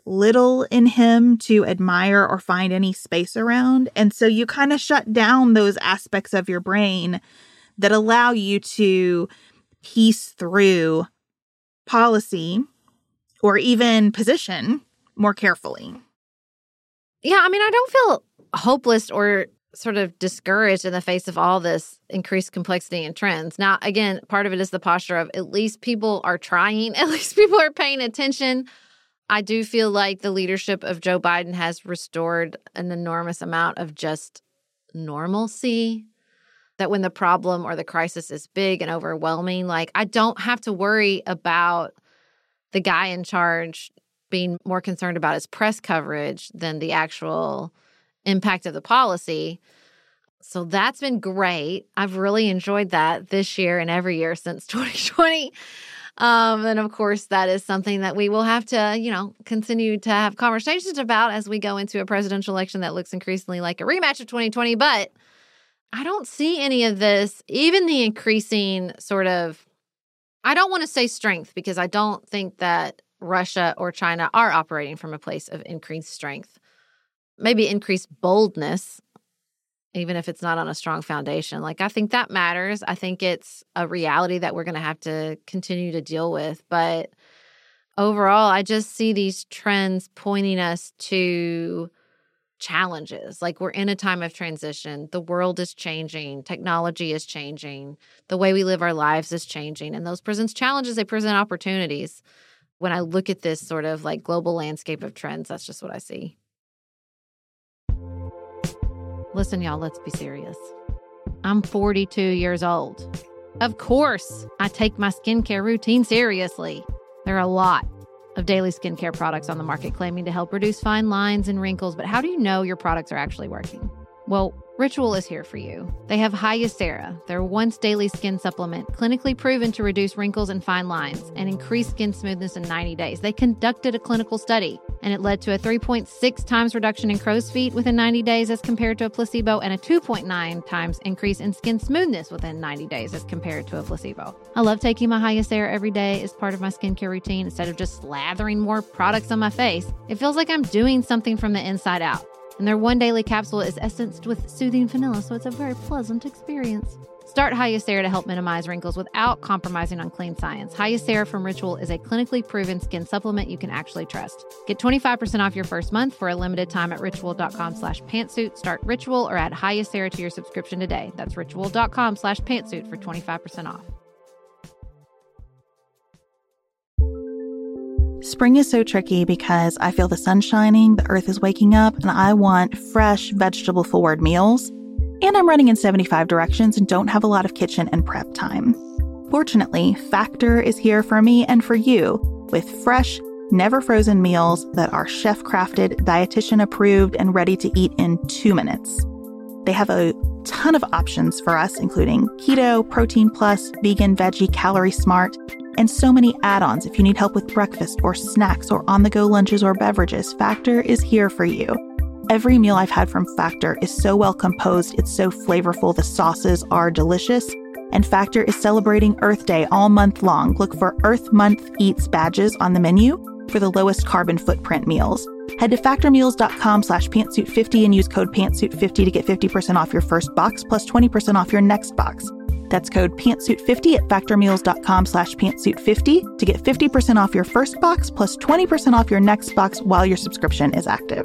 little in him to admire or find any space around. And so you kind of shut down those aspects of your brain that allow you to piece through policy or even position more carefully. Yeah, I mean, I don't feel hopeless or sort of discouraged in the face of all this increased complexity and trends. Now, again, part of it is the posture of at least people are trying, at least people are paying attention. I do feel like the leadership of Joe Biden has restored an enormous amount of just normalcy, that when the problem or the crisis is big and overwhelming, like I don't have to worry about the guy in charge being more concerned about his press coverage than the actual impact of the policy. So that's been great. I've really enjoyed that this year and every year since 2020. And of course, that is something that we will have to, continue to have conversations about as we go into a presidential election that looks increasingly like a rematch of 2020. But I don't see any of this, even the increasing sort of, I don't want to say strength, because I don't think that Russia or China are operating from a place of increased strength. Maybe increased boldness, even if it's not on a strong foundation. Like, I think that matters. I think it's a reality that we're going to have to continue to deal with. But overall, I just see these trends pointing us to challenges. Like, we're in a time of transition. The world is changing. Technology is changing. The way we live our lives is changing. And those present challenges, they present opportunities. When I look at this sort of like global landscape of trends, that's just what I see. Listen, y'all, let's be serious. I'm 42 years old. Of course, I take my skincare routine seriously. There are a lot of daily skincare products on the market claiming to help reduce fine lines and wrinkles, but how do you know your products are actually working? Well, Ritual is here for you. They have Hyacera, their once daily skin supplement, clinically proven to reduce wrinkles and fine lines and increase skin smoothness in 90 days. They conducted a clinical study, and it led to a 3.6 times reduction in crow's feet within 90 days as compared to a placebo, and a 2.9 times increase in skin smoothness within 90 days as compared to a placebo. I love taking my Hyacera every day as part of my skincare routine instead of just slathering more products on my face. It feels like I'm doing something from the inside out. And their one daily capsule is essenced with soothing vanilla, so it's a very pleasant experience. Start Hyacera to help minimize wrinkles without compromising on clean science. Hyacera from Ritual is a clinically proven skin supplement you can actually trust. Get 25% off your first month for a limited time at ritual.com/pantsuit. Start Ritual or add Hyacera to your subscription today. That's ritual.com/pantsuit for 25% off. Spring is so tricky because I feel the sun shining, the earth is waking up, and I want fresh, vegetable-forward meals. And I'm running in 75 directions and don't have a lot of kitchen and prep time. Fortunately, Factor is here for me and for you with fresh, never-frozen meals that are chef-crafted, dietitian-approved, and ready to eat in 2 minutes. They have a ton of options for us, including keto, protein plus, vegan, veggie, calorie smart, and so many add-ons if you need help with breakfast or snacks or on-the-go lunches or beverages. Factor is here for you. Every meal I've had from Factor is so well composed, it's so flavorful, the sauces are delicious, and Factor is celebrating Earth Day all month long. Look for Earth Month Eats badges on the menu for the lowest carbon footprint meals. Head to factormeals.com/pantsuit50 and use code pantsuit50 to get 50% off your first box plus 20% off your next box. That's code pantsuit50 at factormeals.com/pantsuit50 to get 50% off your first box plus 20% off your next box while your subscription is active.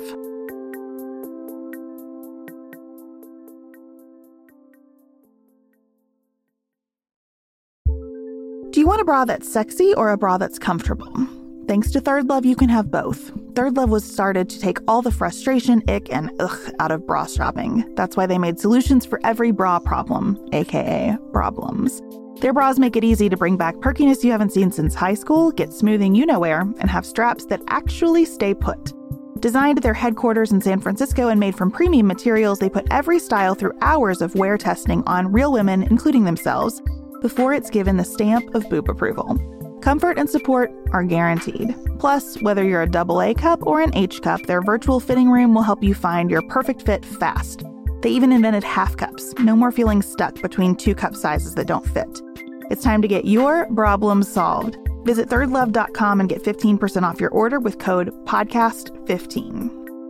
Do you want a bra that's sexy or a bra that's comfortable? Thanks to Third Love, you can have both. Third Love was started to take all the frustration, ick, and ugh out of bra shopping. That's why they made solutions for every bra problem, aka problems. Their bras make it easy to bring back perkiness you haven't seen since high school, get smoothing you-know-where, and have straps that actually stay put. Designed at their headquarters in San Francisco and made from premium materials, they put every style through hours of wear testing on real women, including themselves, before it's given the stamp of boob approval. Comfort and support are guaranteed. Plus, whether you're a AA cup or an H cup, their virtual fitting room will help you find your perfect fit fast. They even invented half cups. No more feeling stuck between 2 cup sizes that don't fit. It's time to get your problems solved. Visit thirdlove.com and get 15% off your order with code podcast15.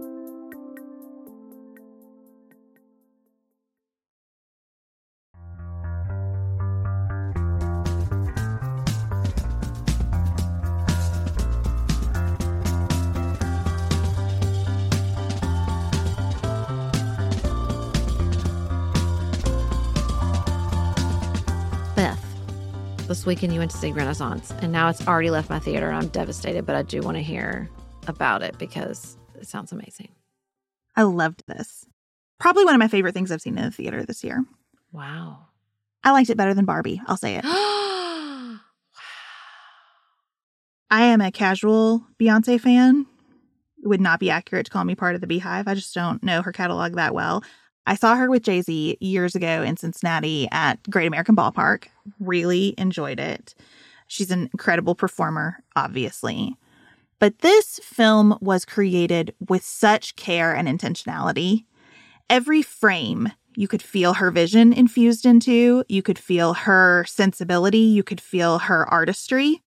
Beth, this weekend you went to see Renaissance, and now it's already left my theater, and I'm devastated, but I do want to hear about it because it sounds amazing. I loved this. Probably one of my favorite things I've seen in the theater this year. Wow. I liked it better than Barbie, I'll say it. Wow. I am a casual Beyonce fan. It would not be accurate to call me part of the Beehive. I just don't know her catalog that well. I saw her with Jay-Z years ago in Cincinnati at Great American Ballpark. Really enjoyed it. She's an incredible performer, obviously. But this film was created with such care and intentionality. Every frame, you could feel her vision infused into. You could feel her sensibility. You could feel her artistry.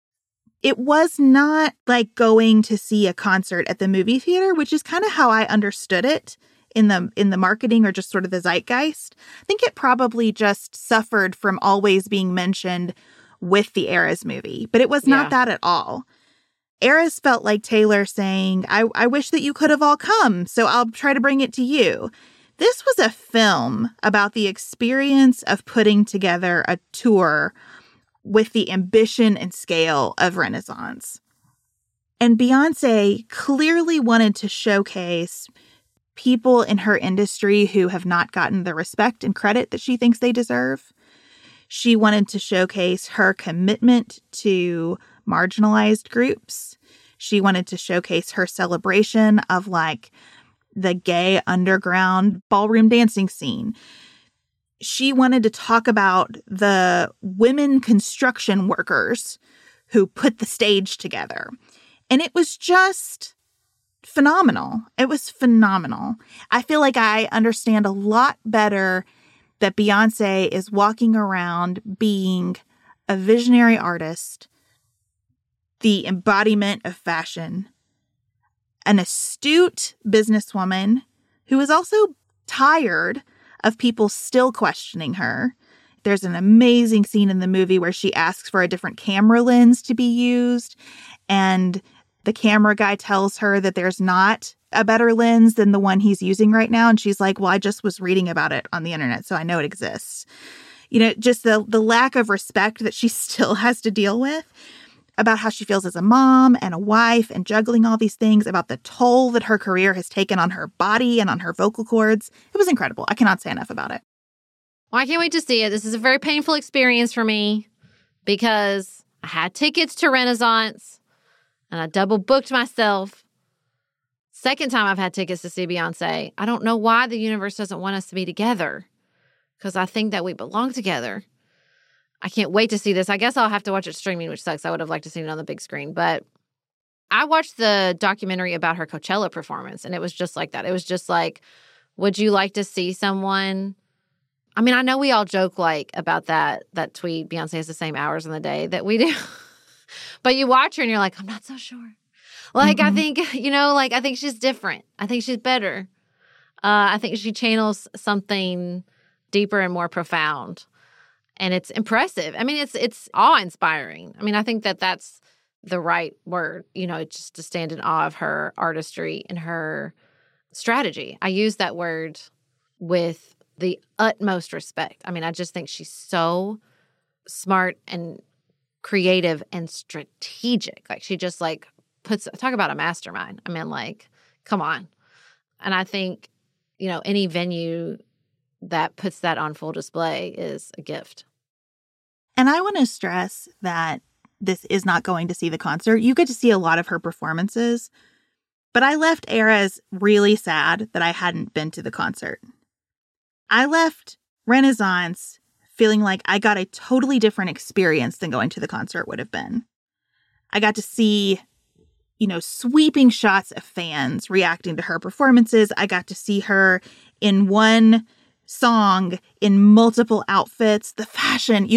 It was not like going to see a concert at the movie theater, which is kind of how I understood it in the marketing or just sort of the zeitgeist. I think it probably just suffered from always being mentioned with the Eras movie, but it was not that at all. Eras felt like Taylor saying, I wish that you could have all come, so I'll try to bring it to you. This was a film about the experience of putting together a tour with the ambition and scale of Renaissance. And Beyonce clearly wanted to showcase people in her industry who have not gotten the respect and credit that she thinks they deserve. She wanted to showcase her commitment to marginalized groups. She wanted to showcase her celebration of like the gay underground ballroom dancing scene. She wanted to talk about the women construction workers who put the stage together. And it was just phenomenal. It was phenomenal. I feel like I understand a lot better that Beyonce is walking around being a visionary artist, the embodiment of fashion, an astute businesswoman who is also tired of people still questioning her. There's an amazing scene in the movie where she asks for a different camera lens to be used, and the camera guy tells her that there's not a better lens than the one he's using right now. And she's like, well, I just was reading about it on the internet, so I know it exists. You know, just the lack of respect that she still has to deal with about how she feels as a mom and a wife and juggling all these things, about the toll that her career has taken on her body and on her vocal cords. It was incredible. I cannot say enough about it. Well, I can't wait to see it. This is a very painful experience for me because I had tickets to Renaissance and I double booked myself. Second time I've had tickets to see Beyonce. I don't know why the universe doesn't want us to be together because I think that we belong together. I can't wait to see this. I guess I'll have to watch it streaming, which sucks. I would have liked to see it on the big screen. But I watched the documentary about her Coachella performance, and it was just like that. It was just like, would you like to see someone? I mean, I know we all joke like about that tweet, Beyonce has the same hours in the day that we do. But you watch her and you're like, I'm not so sure. Like, I think, I think she's different. I think she's better. I think she channels something deeper and more profound. And it's impressive. I mean, it's awe-inspiring. I mean, I think that that's the right word, just to stand in awe of her artistry and her strategy. I use that word with the utmost respect. I mean, I just think she's so smart and creative and strategic. Like, she just talk about a mastermind. I mean, come on. And I think, any venue that puts that on full display is a gift. And I want to stress that this is not going to see the concert. You get to see a lot of her performances, but I left Eras really sad that I hadn't been to the concert. I left Renaissance feeling like I got a totally different experience than going to the concert would have been. I got to see, sweeping shots of fans reacting to her performances. I got to see her in one song in multiple outfits. The fashion, you'll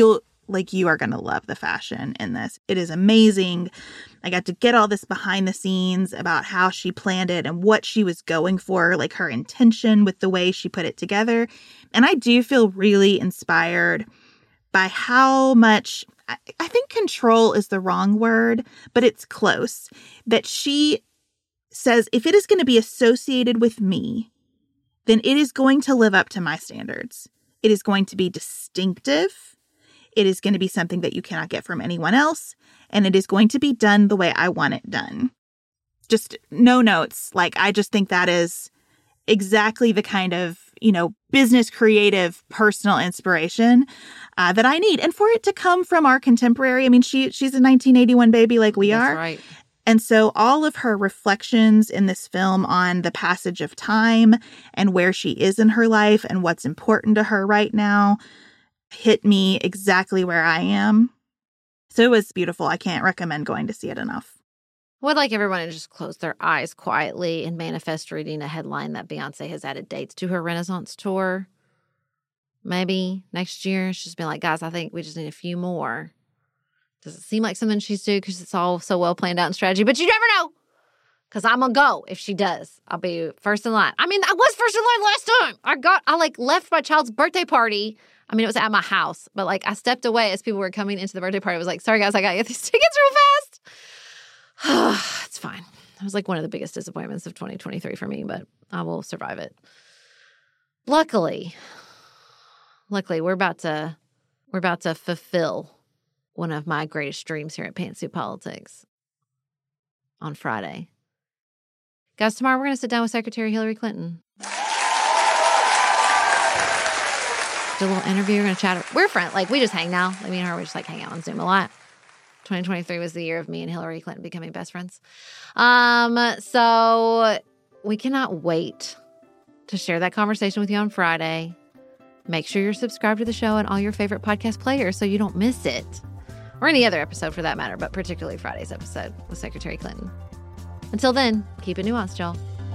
like, you are going to love the fashion in this. It is amazing. I got to get all this behind the scenes about how she planned it and what she was going for, like her intention with the way she put it together. And I do feel really inspired by how much, I think control is the wrong word, but it's close, that she says, if it is going to be associated with me, then it is going to live up to my standards. It is going to be distinctive. It is going to be something that you cannot get from anyone else. And it is going to be done the way I want it done. Just no notes. Like, I just think that is exactly the kind of, business, creative, personal inspiration that I need. And for it to come from our contemporary, I mean, she's a 1981 baby like we are. That's right. And so all of her reflections in this film on the passage of time and where she is in her life and what's important to her right now hit me exactly where I am. So it was beautiful. I can't recommend going to see it enough. I would like everyone to just close their eyes quietly and manifest reading a headline that Beyonce has added dates to her Renaissance tour. Maybe next year she's been like, guys, I think we just need a few more. Doesn't seem like something she's doing because it's all so well planned out in strategy, but you never know. Because I'm going to go if she does. I'll be first in line. I mean, I was first in line last time. I left my child's birthday party. I mean, it was at my house, but I stepped away as people were coming into the birthday party. I was like, sorry guys, I got to get these tickets real fast. It's fine. It was one of the biggest disappointments of 2023 for me, but I will survive it. Luckily, we're about to fulfill one of my greatest dreams here at Pantsuit Politics on Friday. Guys, tomorrow we're going to sit down with Secretary Hillary Clinton. Do a little interview. We're going to chat. We're friends. We just hang now. Me and her, we just hang out on Zoom a lot. 2023 was the year of me and Hillary Clinton becoming best friends. So we cannot wait to share that conversation with you on Friday. Make sure you're subscribed to the show and all your favorite podcast players so you don't miss it. Or any other episode for that matter, but particularly Friday's episode with Secretary Clinton. Until then, keep it nuanced, y'all.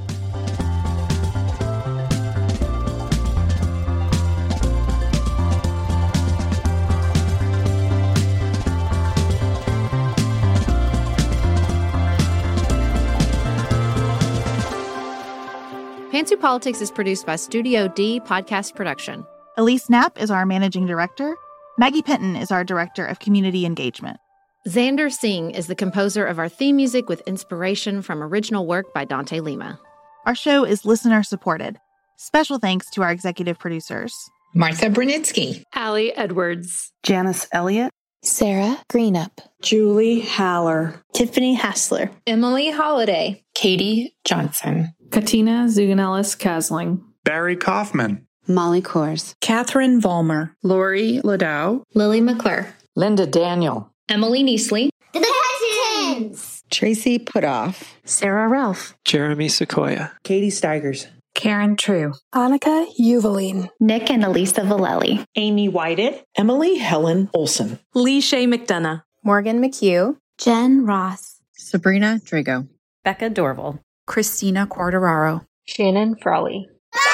Pantsuit Politics is produced by Studio D Podcast Production. Elise Knapp is our managing director. Maggie Penton is our director of community engagement. Xander Singh is the composer of our theme music with inspiration from original work by Dante Lima. Our show is listener supported. Special thanks to our executive producers: Martha Brunitsky, Allie Edwards, Janice Elliott, Sarah Greenup, Julie Haller, Tiffany Hassler, Emily Holiday, Katie Johnson, Katina Zuganellis-Kasling, Barry Kaufman, Molly Kors, Catherine Vollmer, Lori Ladow, Lily McClure, Linda Daniel, Emily Neasley, The Hutchins, Tracy Putoff, Sarah Ralph, Jeremy Sequoia, Katie Steigers, Karen True, Annika Uvaline, Nick and Elisa Valelli, Amy Whited, Emily Helen Olson, Lee Shea McDonough, Morgan McHugh, Jen Ross, Sabrina Drago, Becca Dorval, Christina Quartararo, Shannon Frawley,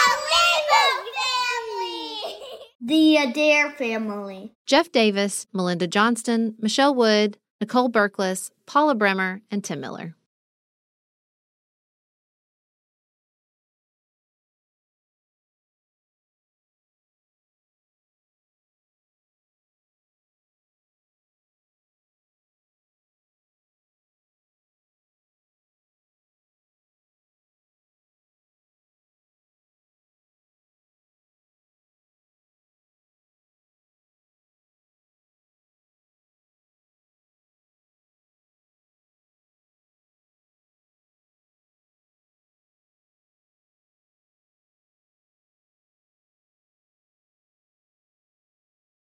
The Adair family, Jeff Davis, Melinda Johnston, Michelle Wood, Nicole Berkless, Paula Bremer, and Tim Miller.